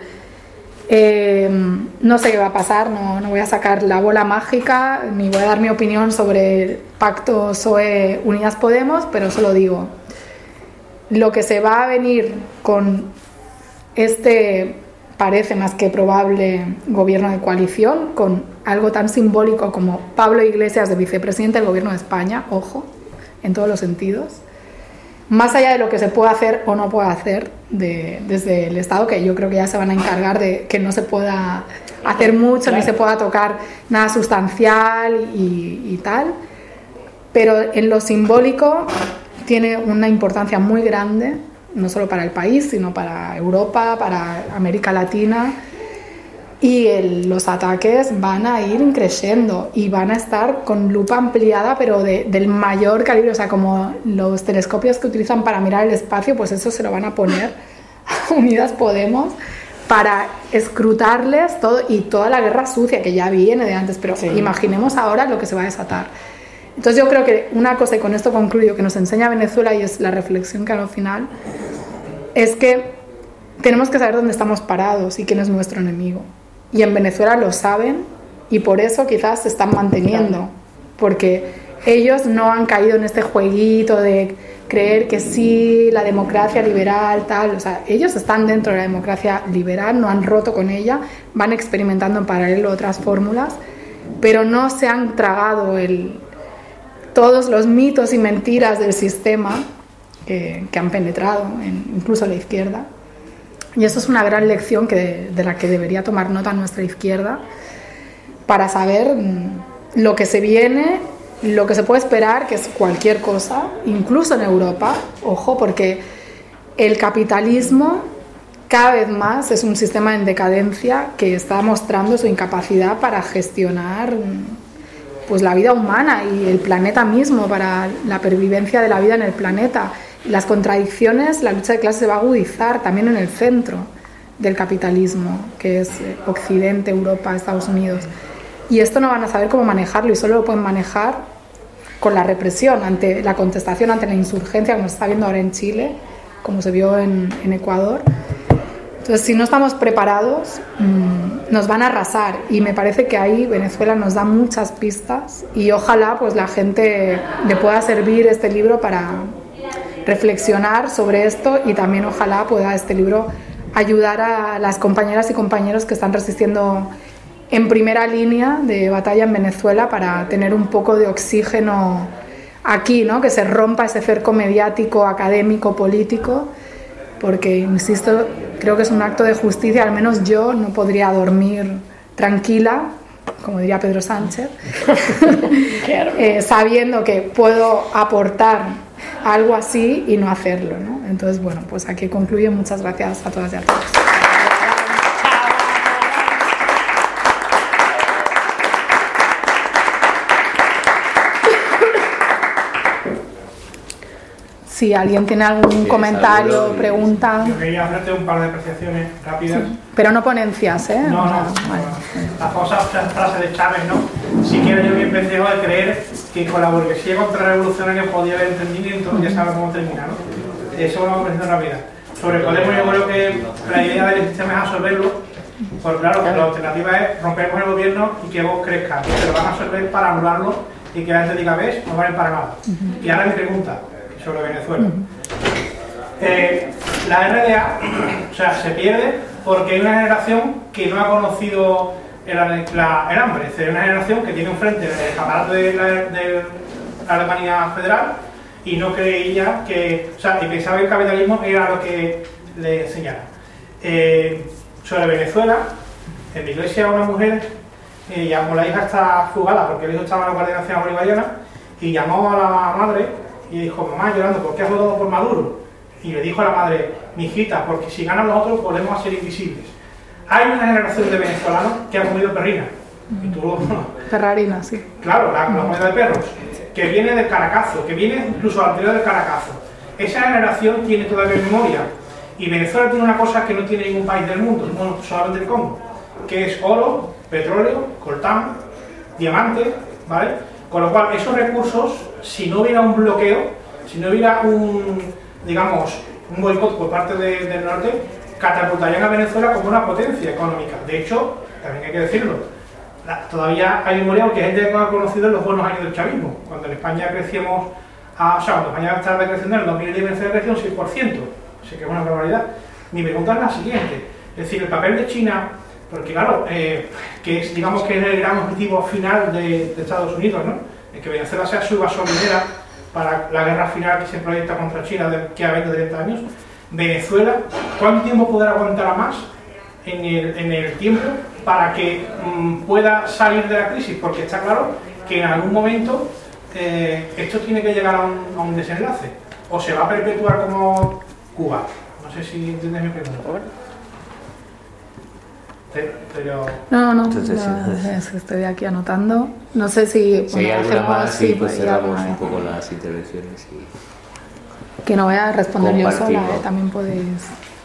No sé qué va a pasar, no voy a sacar la bola mágica ni voy a dar mi opinión sobre el pacto PSOE Unidas Podemos, pero solo digo, lo que se va a venir con este parece más que probable gobierno de coalición, con algo tan simbólico como Pablo Iglesias de vicepresidente del gobierno de España, ojo, en todos los sentidos, más allá de lo que se puede hacer o no puede hacer desde el Estado, que yo creo que ya se van a encargar de que no se pueda hacer mucho, claro, ni se pueda tocar nada sustancial y tal, pero en lo simbólico tiene una importancia muy grande, no solo para el país, sino para Europa, para América Latina, y los ataques van a ir creciendo y van a estar con lupa ampliada, pero del mayor calibre, o sea, como los telescopios que utilizan para mirar el espacio, pues eso se lo van a poner a Unidas Podemos para escrutarles todo, y toda la guerra sucia que ya viene de antes, pero sí, imaginemos ahora lo que se va a desatar. Entonces yo creo que una cosa, y con esto concluyo, que nos enseña Venezuela, y es la reflexión que hago al final, es que tenemos que saber dónde estamos parados y quién es nuestro enemigo. Y en Venezuela lo saben y por eso quizás se están manteniendo, porque ellos no han caído en este jueguito de creer que sí, la democracia liberal, tal. O sea, ellos están dentro de la democracia liberal, no han roto con ella, van experimentando en paralelo otras fórmulas, pero no se han tragado todos los mitos y mentiras del sistema que han penetrado, incluso la izquierda. Y eso es una gran lección de la que debería tomar nota nuestra izquierda para saber lo que se viene, lo que se puede esperar, que es cualquier cosa, incluso en Europa, ojo, porque el capitalismo cada vez más es un sistema en decadencia que está mostrando su incapacidad para gestionar pues la vida humana y el planeta mismo, para la pervivencia de la vida en el planeta. Las contradicciones, la lucha de clases se va a agudizar también en el centro del capitalismo, que es Occidente, Europa, Estados Unidos. Y esto no van a saber cómo manejarlo y solo lo pueden manejar con la represión, ante la contestación, ante la insurgencia, como se está viendo ahora en Chile, como se vio en Ecuador. Entonces, si no estamos preparados, nos van a arrasar. Y me parece que ahí Venezuela nos da muchas pistas y ojalá pues la gente le pueda servir este libro para reflexionar sobre esto, y también ojalá pueda este libro ayudar a las compañeras y compañeros que están resistiendo en primera línea de batalla en Venezuela para tener un poco de oxígeno aquí, ¿no? Que se rompa ese cerco mediático, académico, político, porque, insisto, creo que es un acto de justicia. Al menos yo no podría dormir tranquila, como diría Pedro Sánchez, sabiendo que puedo aportar algo así y no hacerlo, ¿no? Entonces, bueno, pues aquí concluyo. Muchas gracias a todas y a todos. Si alguien tiene algún comentario o pregunta. Yo quería hacerte un par de apreciaciones rápidas. Sí, pero no ponencias, ¿eh? No. Vale. La famosa frase de Chávez, ¿no? Si quiero yo bien pendejo de creer que con la burguesía contrarrevolucionaria podía haber entendimiento, ya sabes cómo termina, ¿no? Eso es una apreciación rápida. Sobre Podemos, yo creo que la idea del sistema es absorberlo, porque claro, la alternativa es rompemos el gobierno y que vos crezca, que lo van a absorber para anularlo y que la gente diga, ves, no valen para nada. Y ahora mi pregunta sobre Venezuela. La RDA, o sea, se pierde porque hay una generación que no ha conocido el hambre, es decir, una generación que tiene enfrente el aparato de la Alemania federal y no creía que, o sea, y pensaba que el capitalismo era lo que le enseñaron. Sobre Venezuela, en mi iglesia una mujer, llamó, la hija está fugada porque el hijo estaba en la Guardia Nacional Bolivariana, y llamó a la madre y dijo, mamá, llorando, ¿por qué has votado por Maduro? Y le dijo a la madre, mijita, porque si ganan los otros podemos ser invisibles. Hay una generación de venezolanos que ha comido perrina. Y tú, Ferrarina, sí. Claro, la comida de perros, que viene del Caracazo, que viene incluso anterior del Caracazo. Esa generación tiene todavía memoria. Y Venezuela tiene una cosa que no tiene ningún país del mundo, bueno, solamente el Congo, que es oro, petróleo, coltán, diamante, ¿vale? Con lo cual, esos recursos, si no hubiera un bloqueo, si no hubiera un boicot por parte del norte, catapultarían a Venezuela como una potencia económica. De hecho, también hay que decirlo, todavía hay memoria porque hay gente que ha conocido en los buenos años del chavismo, cuando en España crecíamos, cuando España estaba creciendo en el 2010, Venezuela creció un 6%, así que es una barbaridad. Mi pregunta es la siguiente, es decir, el papel de China, porque claro, que es, digamos que es el gran objetivo final de Estados Unidos, ¿no? Es que Venezuela sea su gasolinera para la guerra final que se proyecta contra China que a 20-30 años. Venezuela, ¿cuánto tiempo podrá aguantar más en el tiempo para que pueda salir de la crisis? Porque está claro que en algún momento esto tiene que llegar a un desenlace, o se va a perpetuar como Cuba. No sé si entiendes mi pregunta. Pero... No, estoy aquí anotando. No sé si hay alguna más, sí, pues cerramos un poco poco las intervenciones. Y... Que no voy a responder yo sola, también podéis...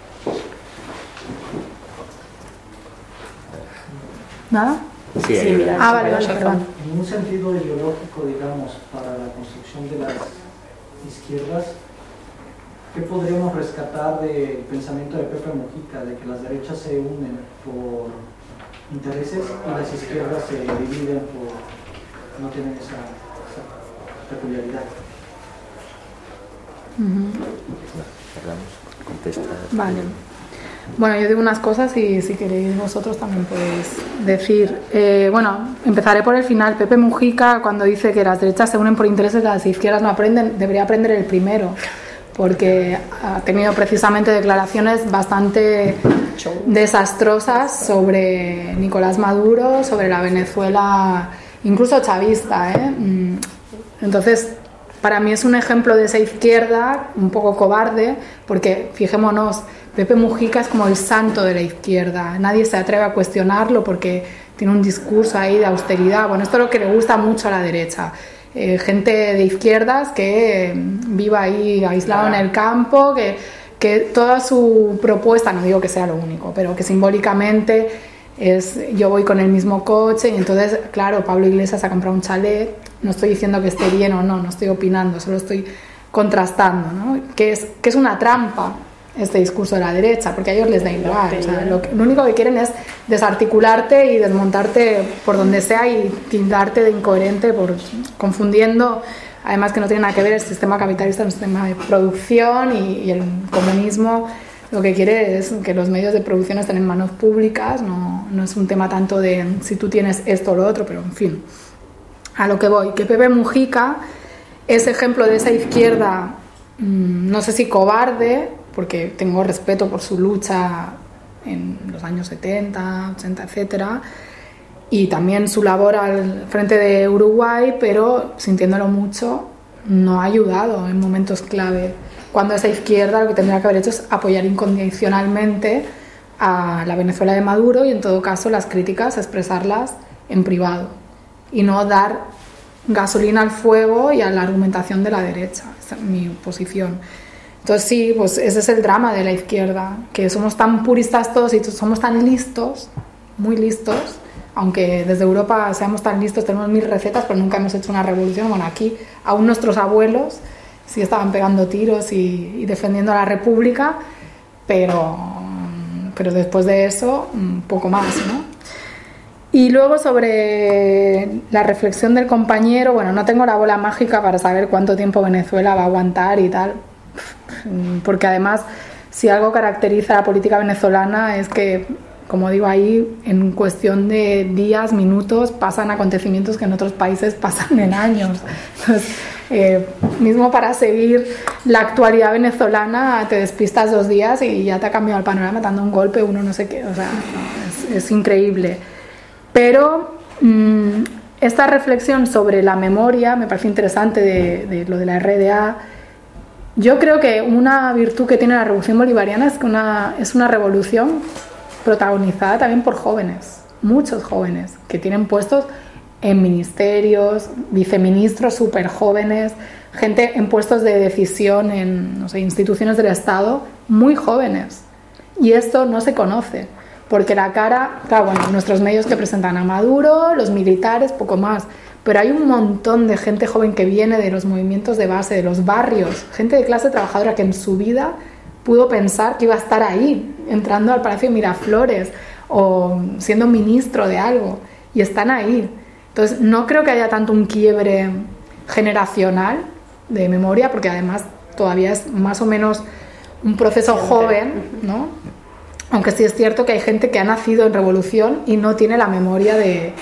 ¿Nada? Sí, mira. Vale, perdón. En un sentido ideológico, digamos, para la construcción de las izquierdas, ¿qué podríamos rescatar del pensamiento de Pepe Mujica, de que las derechas se unen por intereses y las izquierdas se dividen por no tienen esa peculiaridad? Vale. Bueno, yo digo unas cosas y si queréis vosotros también podéis decir. Bueno, empezaré por el final. Pepe Mujica, cuando dice que las derechas se unen por intereses, las izquierdas no aprenden, debería aprender el primero, porque ha tenido precisamente declaraciones bastante desastrosas sobre Nicolás Maduro, sobre la Venezuela, incluso chavista, Entonces, para mí es un ejemplo de esa izquierda un poco cobarde, porque fijémonos, Pepe Mujica es como el santo de la izquierda, nadie se atreve a cuestionarlo porque tiene un discurso ahí de austeridad. Bueno, esto es lo que le gusta mucho a la derecha. Gente de izquierdas que viva ahí aislado en el campo, que toda su propuesta, no digo que sea lo único, pero que simbólicamente es yo voy con el mismo coche y entonces, claro, Pablo Iglesias ha comprado un chalet. No estoy diciendo que esté bien o no estoy opinando, solo estoy contrastando, ¿no? Que es una trampa este discurso de la derecha, porque a ellos les da igual. O sea, lo único que quieren es desarticularte y desmontarte por donde sea y tildarte de incoherente, confundiendo, además que no tiene nada que ver el sistema capitalista, el sistema de producción y el comunismo. Lo que quiere es que los medios de producción estén en manos públicas, no es un tema tanto de si tú tienes esto o lo otro, pero en fin, a lo que voy, que Pepe Mujica es ejemplo de esa izquierda, no sé si cobarde, porque tengo respeto por su lucha en los años 70, 80, etcétera, y también su labor al frente de Uruguay, pero sintiéndolo mucho, no ha ayudado en momentos clave, cuando esa izquierda lo que tendría que haber hecho es apoyar incondicionalmente a la Venezuela de Maduro y en todo caso las críticas expresarlas en privado y no dar gasolina al fuego y a la argumentación de la derecha. Esa es mi posición. Entonces sí, pues ese es el drama de la izquierda, que somos tan puristas todos y somos tan listos, muy listos, aunque desde Europa seamos tan listos, tenemos 1000 recetas, pero nunca hemos hecho una revolución. Bueno, aquí aún nuestros abuelos sí estaban pegando tiros y defendiendo a la República, pero después de eso, un poco más, ¿no? Y luego sobre la reflexión del compañero, bueno, no tengo la bola mágica para saber cuánto tiempo Venezuela va a aguantar y tal, porque además, si algo caracteriza a la política venezolana es que, como digo ahí, en cuestión de días, minutos, pasan acontecimientos que en otros países pasan en años. Entonces, mismo para seguir la actualidad venezolana te despistas 2 días y ya te ha cambiado el panorama, dando un golpe, uno no sé qué, o sea, es increíble. Pero esta reflexión sobre la memoria me parece interesante de lo de la RDA. Yo creo que una virtud que tiene la revolución bolivariana es que es una revolución protagonizada también por jóvenes, muchos jóvenes que tienen puestos en ministerios, viceministros súper jóvenes, gente en puestos de decisión en, no sé, instituciones del Estado, muy jóvenes. Y esto no se conoce, porque la cara, claro, bueno, nuestros medios que presentan a Maduro, los militares, poco más, pero hay un montón de gente joven que viene de los movimientos de base, de los barrios, gente de clase trabajadora que en su vida pudo pensar que iba a estar ahí, entrando al Palacio de Miraflores o siendo ministro de algo, y están ahí. Entonces, no creo que haya tanto un quiebre generacional de memoria, porque además todavía es más o menos un proceso joven, ¿no? Aunque sí es cierto que hay gente que ha nacido en revolución y no tiene la memoria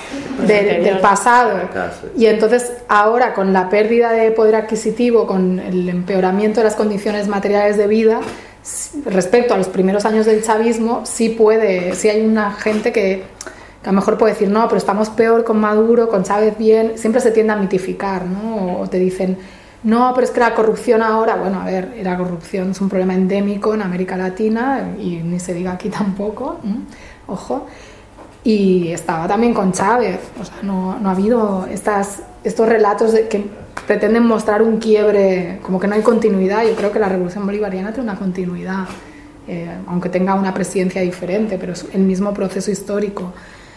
del pasado. Y entonces ahora, con la pérdida de poder adquisitivo, con el empeoramiento de las condiciones materiales de vida, respecto a los primeros años del chavismo, sí hay una gente que a lo mejor puede decir, no, pero estamos peor con Maduro, con Chávez bien. Siempre se tiende a mitificar, ¿no? O te dicen, no, pero es que la corrupción ahora, bueno, a ver, la corrupción es un problema endémico en América Latina y ni se diga aquí tampoco, ojo, y estaba también con Chávez, o sea, no ha habido estos relatos que pretenden mostrar un quiebre, como que no hay continuidad. Yo creo que la revolución bolivariana tiene una continuidad, aunque tenga una presidencia diferente, pero es el mismo proceso histórico.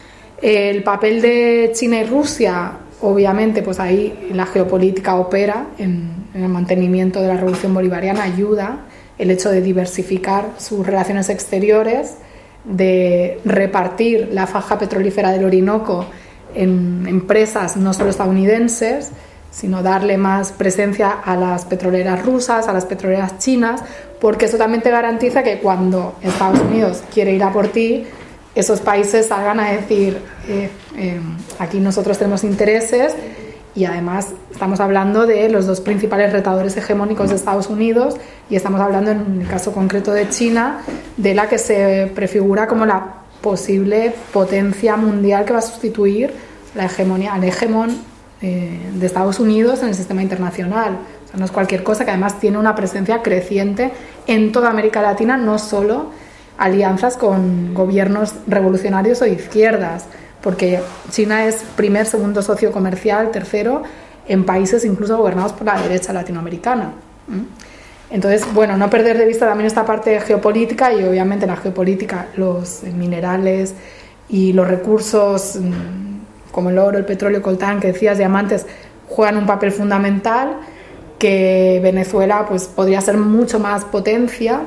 El papel de China y Rusia, obviamente, pues ahí la geopolítica opera en el mantenimiento de la revolución bolivariana, ayuda. el hecho de diversificar sus relaciones exteriores, de repartir la faja petrolífera del Orinoco en empresas no solo estadounidenses, sino darle más presencia a las petroleras rusas, a las petroleras chinas, porque eso también te garantiza que cuando Estados Unidos quiere ir a por ti, esos países salgan a decir aquí nosotros tenemos intereses, y además estamos hablando de los dos principales retadores hegemónicos de Estados Unidos, y estamos hablando en el caso concreto de China, de la que se prefigura como la posible potencia mundial que va a sustituir la hegemonía, al hegemón de Estados Unidos en el sistema internacional. O sea, no es cualquier cosa, que además tiene una presencia creciente en toda América Latina, no solo alianzas con gobiernos revolucionarios o de izquierdas, porque China es primer, segundo socio comercial, tercero en países incluso gobernados por la derecha latinoamericana. Entonces, bueno, no perder de vista también esta parte geopolítica, y obviamente en la geopolítica los minerales y los recursos como el oro, el petróleo, coltán, que decías, diamantes, juegan un papel fundamental, que Venezuela pues podría ser mucho más potencia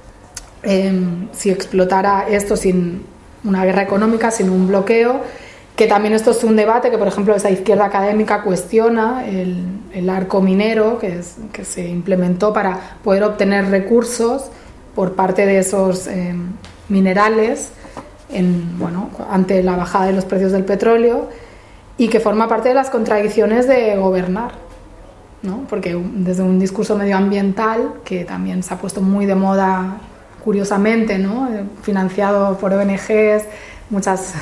si explotara esto sin una guerra económica, sin un bloqueo, que también esto es un debate que, por ejemplo, esa izquierda académica cuestiona el arco minero que se implementó para poder obtener recursos por parte de esos minerales ante la bajada de los precios del petróleo, y que forma parte de las contradicciones de gobernar, ¿no? Porque desde un discurso medioambiental que también se ha puesto muy de moda, curiosamente, ¿no? Financiado por ONGs, muchas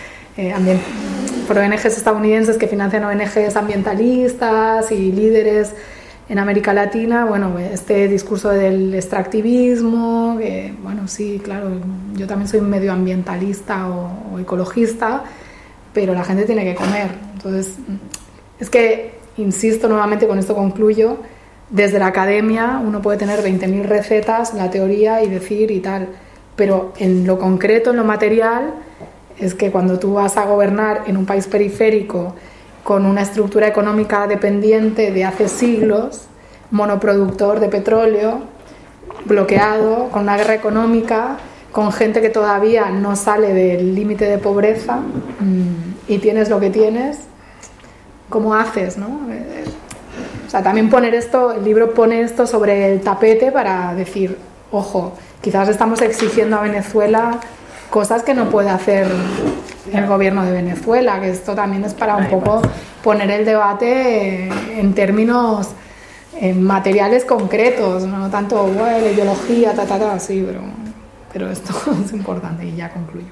por ONGs estadounidenses que financian ONGs ambientalistas y líderes en América Latina. Bueno, este discurso del extractivismo, que, bueno, sí, claro, yo también soy medioambientalista o ecologista, pero la gente tiene que comer. Entonces, es que, insisto nuevamente, con esto concluyo, desde la academia uno puede tener 20.000 recetas, la teoría y decir y tal, pero en lo concreto, en lo material, es que cuando tú vas a gobernar en un país periférico con una estructura económica dependiente de hace siglos, monoproductor de petróleo, bloqueado, con una guerra económica, con gente que todavía no sale del límite de pobreza, y tienes lo que tienes, ¿cómo haces, no? O sea, también el libro pone esto sobre el tapete para decir, ojo, quizás estamos exigiendo a Venezuela cosas que no puede hacer el gobierno de Venezuela, que esto también es para un poco poner el debate en términos materiales concretos, no tanto, bueno, ideología, sí, pero esto es importante, y ya concluyo.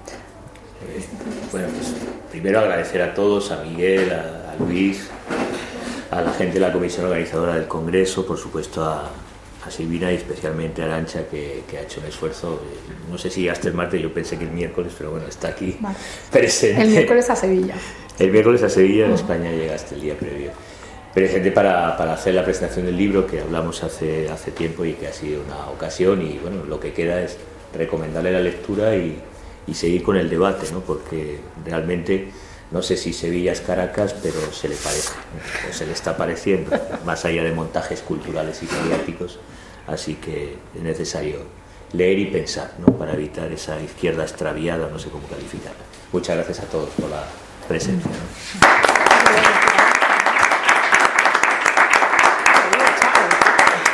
Bueno, pues primero agradecer a todos, a Miguel, a Luis, a la gente de la comisión organizadora del Congreso, por supuesto a Silvina y especialmente a Arantxa, que ha hecho un esfuerzo. No sé si llegaste el martes, yo pensé que el miércoles, pero bueno, está aquí presente. El miércoles a Sevilla. El miércoles a Sevilla, en España llegaste el día previo. Presente para hacer la presentación del libro, que hablamos hace tiempo y que ha sido una ocasión, y bueno, lo que queda es recomendarle la lectura y seguir con el debate, ¿no? Porque realmente no sé si Sevilla es Caracas, pero se le parece, ¿no? O se le está pareciendo, más allá de montajes culturales y mediáticos. Así que es necesario leer y pensar, ¿no? Para evitar esa izquierda extraviada, no sé cómo calificarla. Muchas gracias a todos por la presencia, ¿no?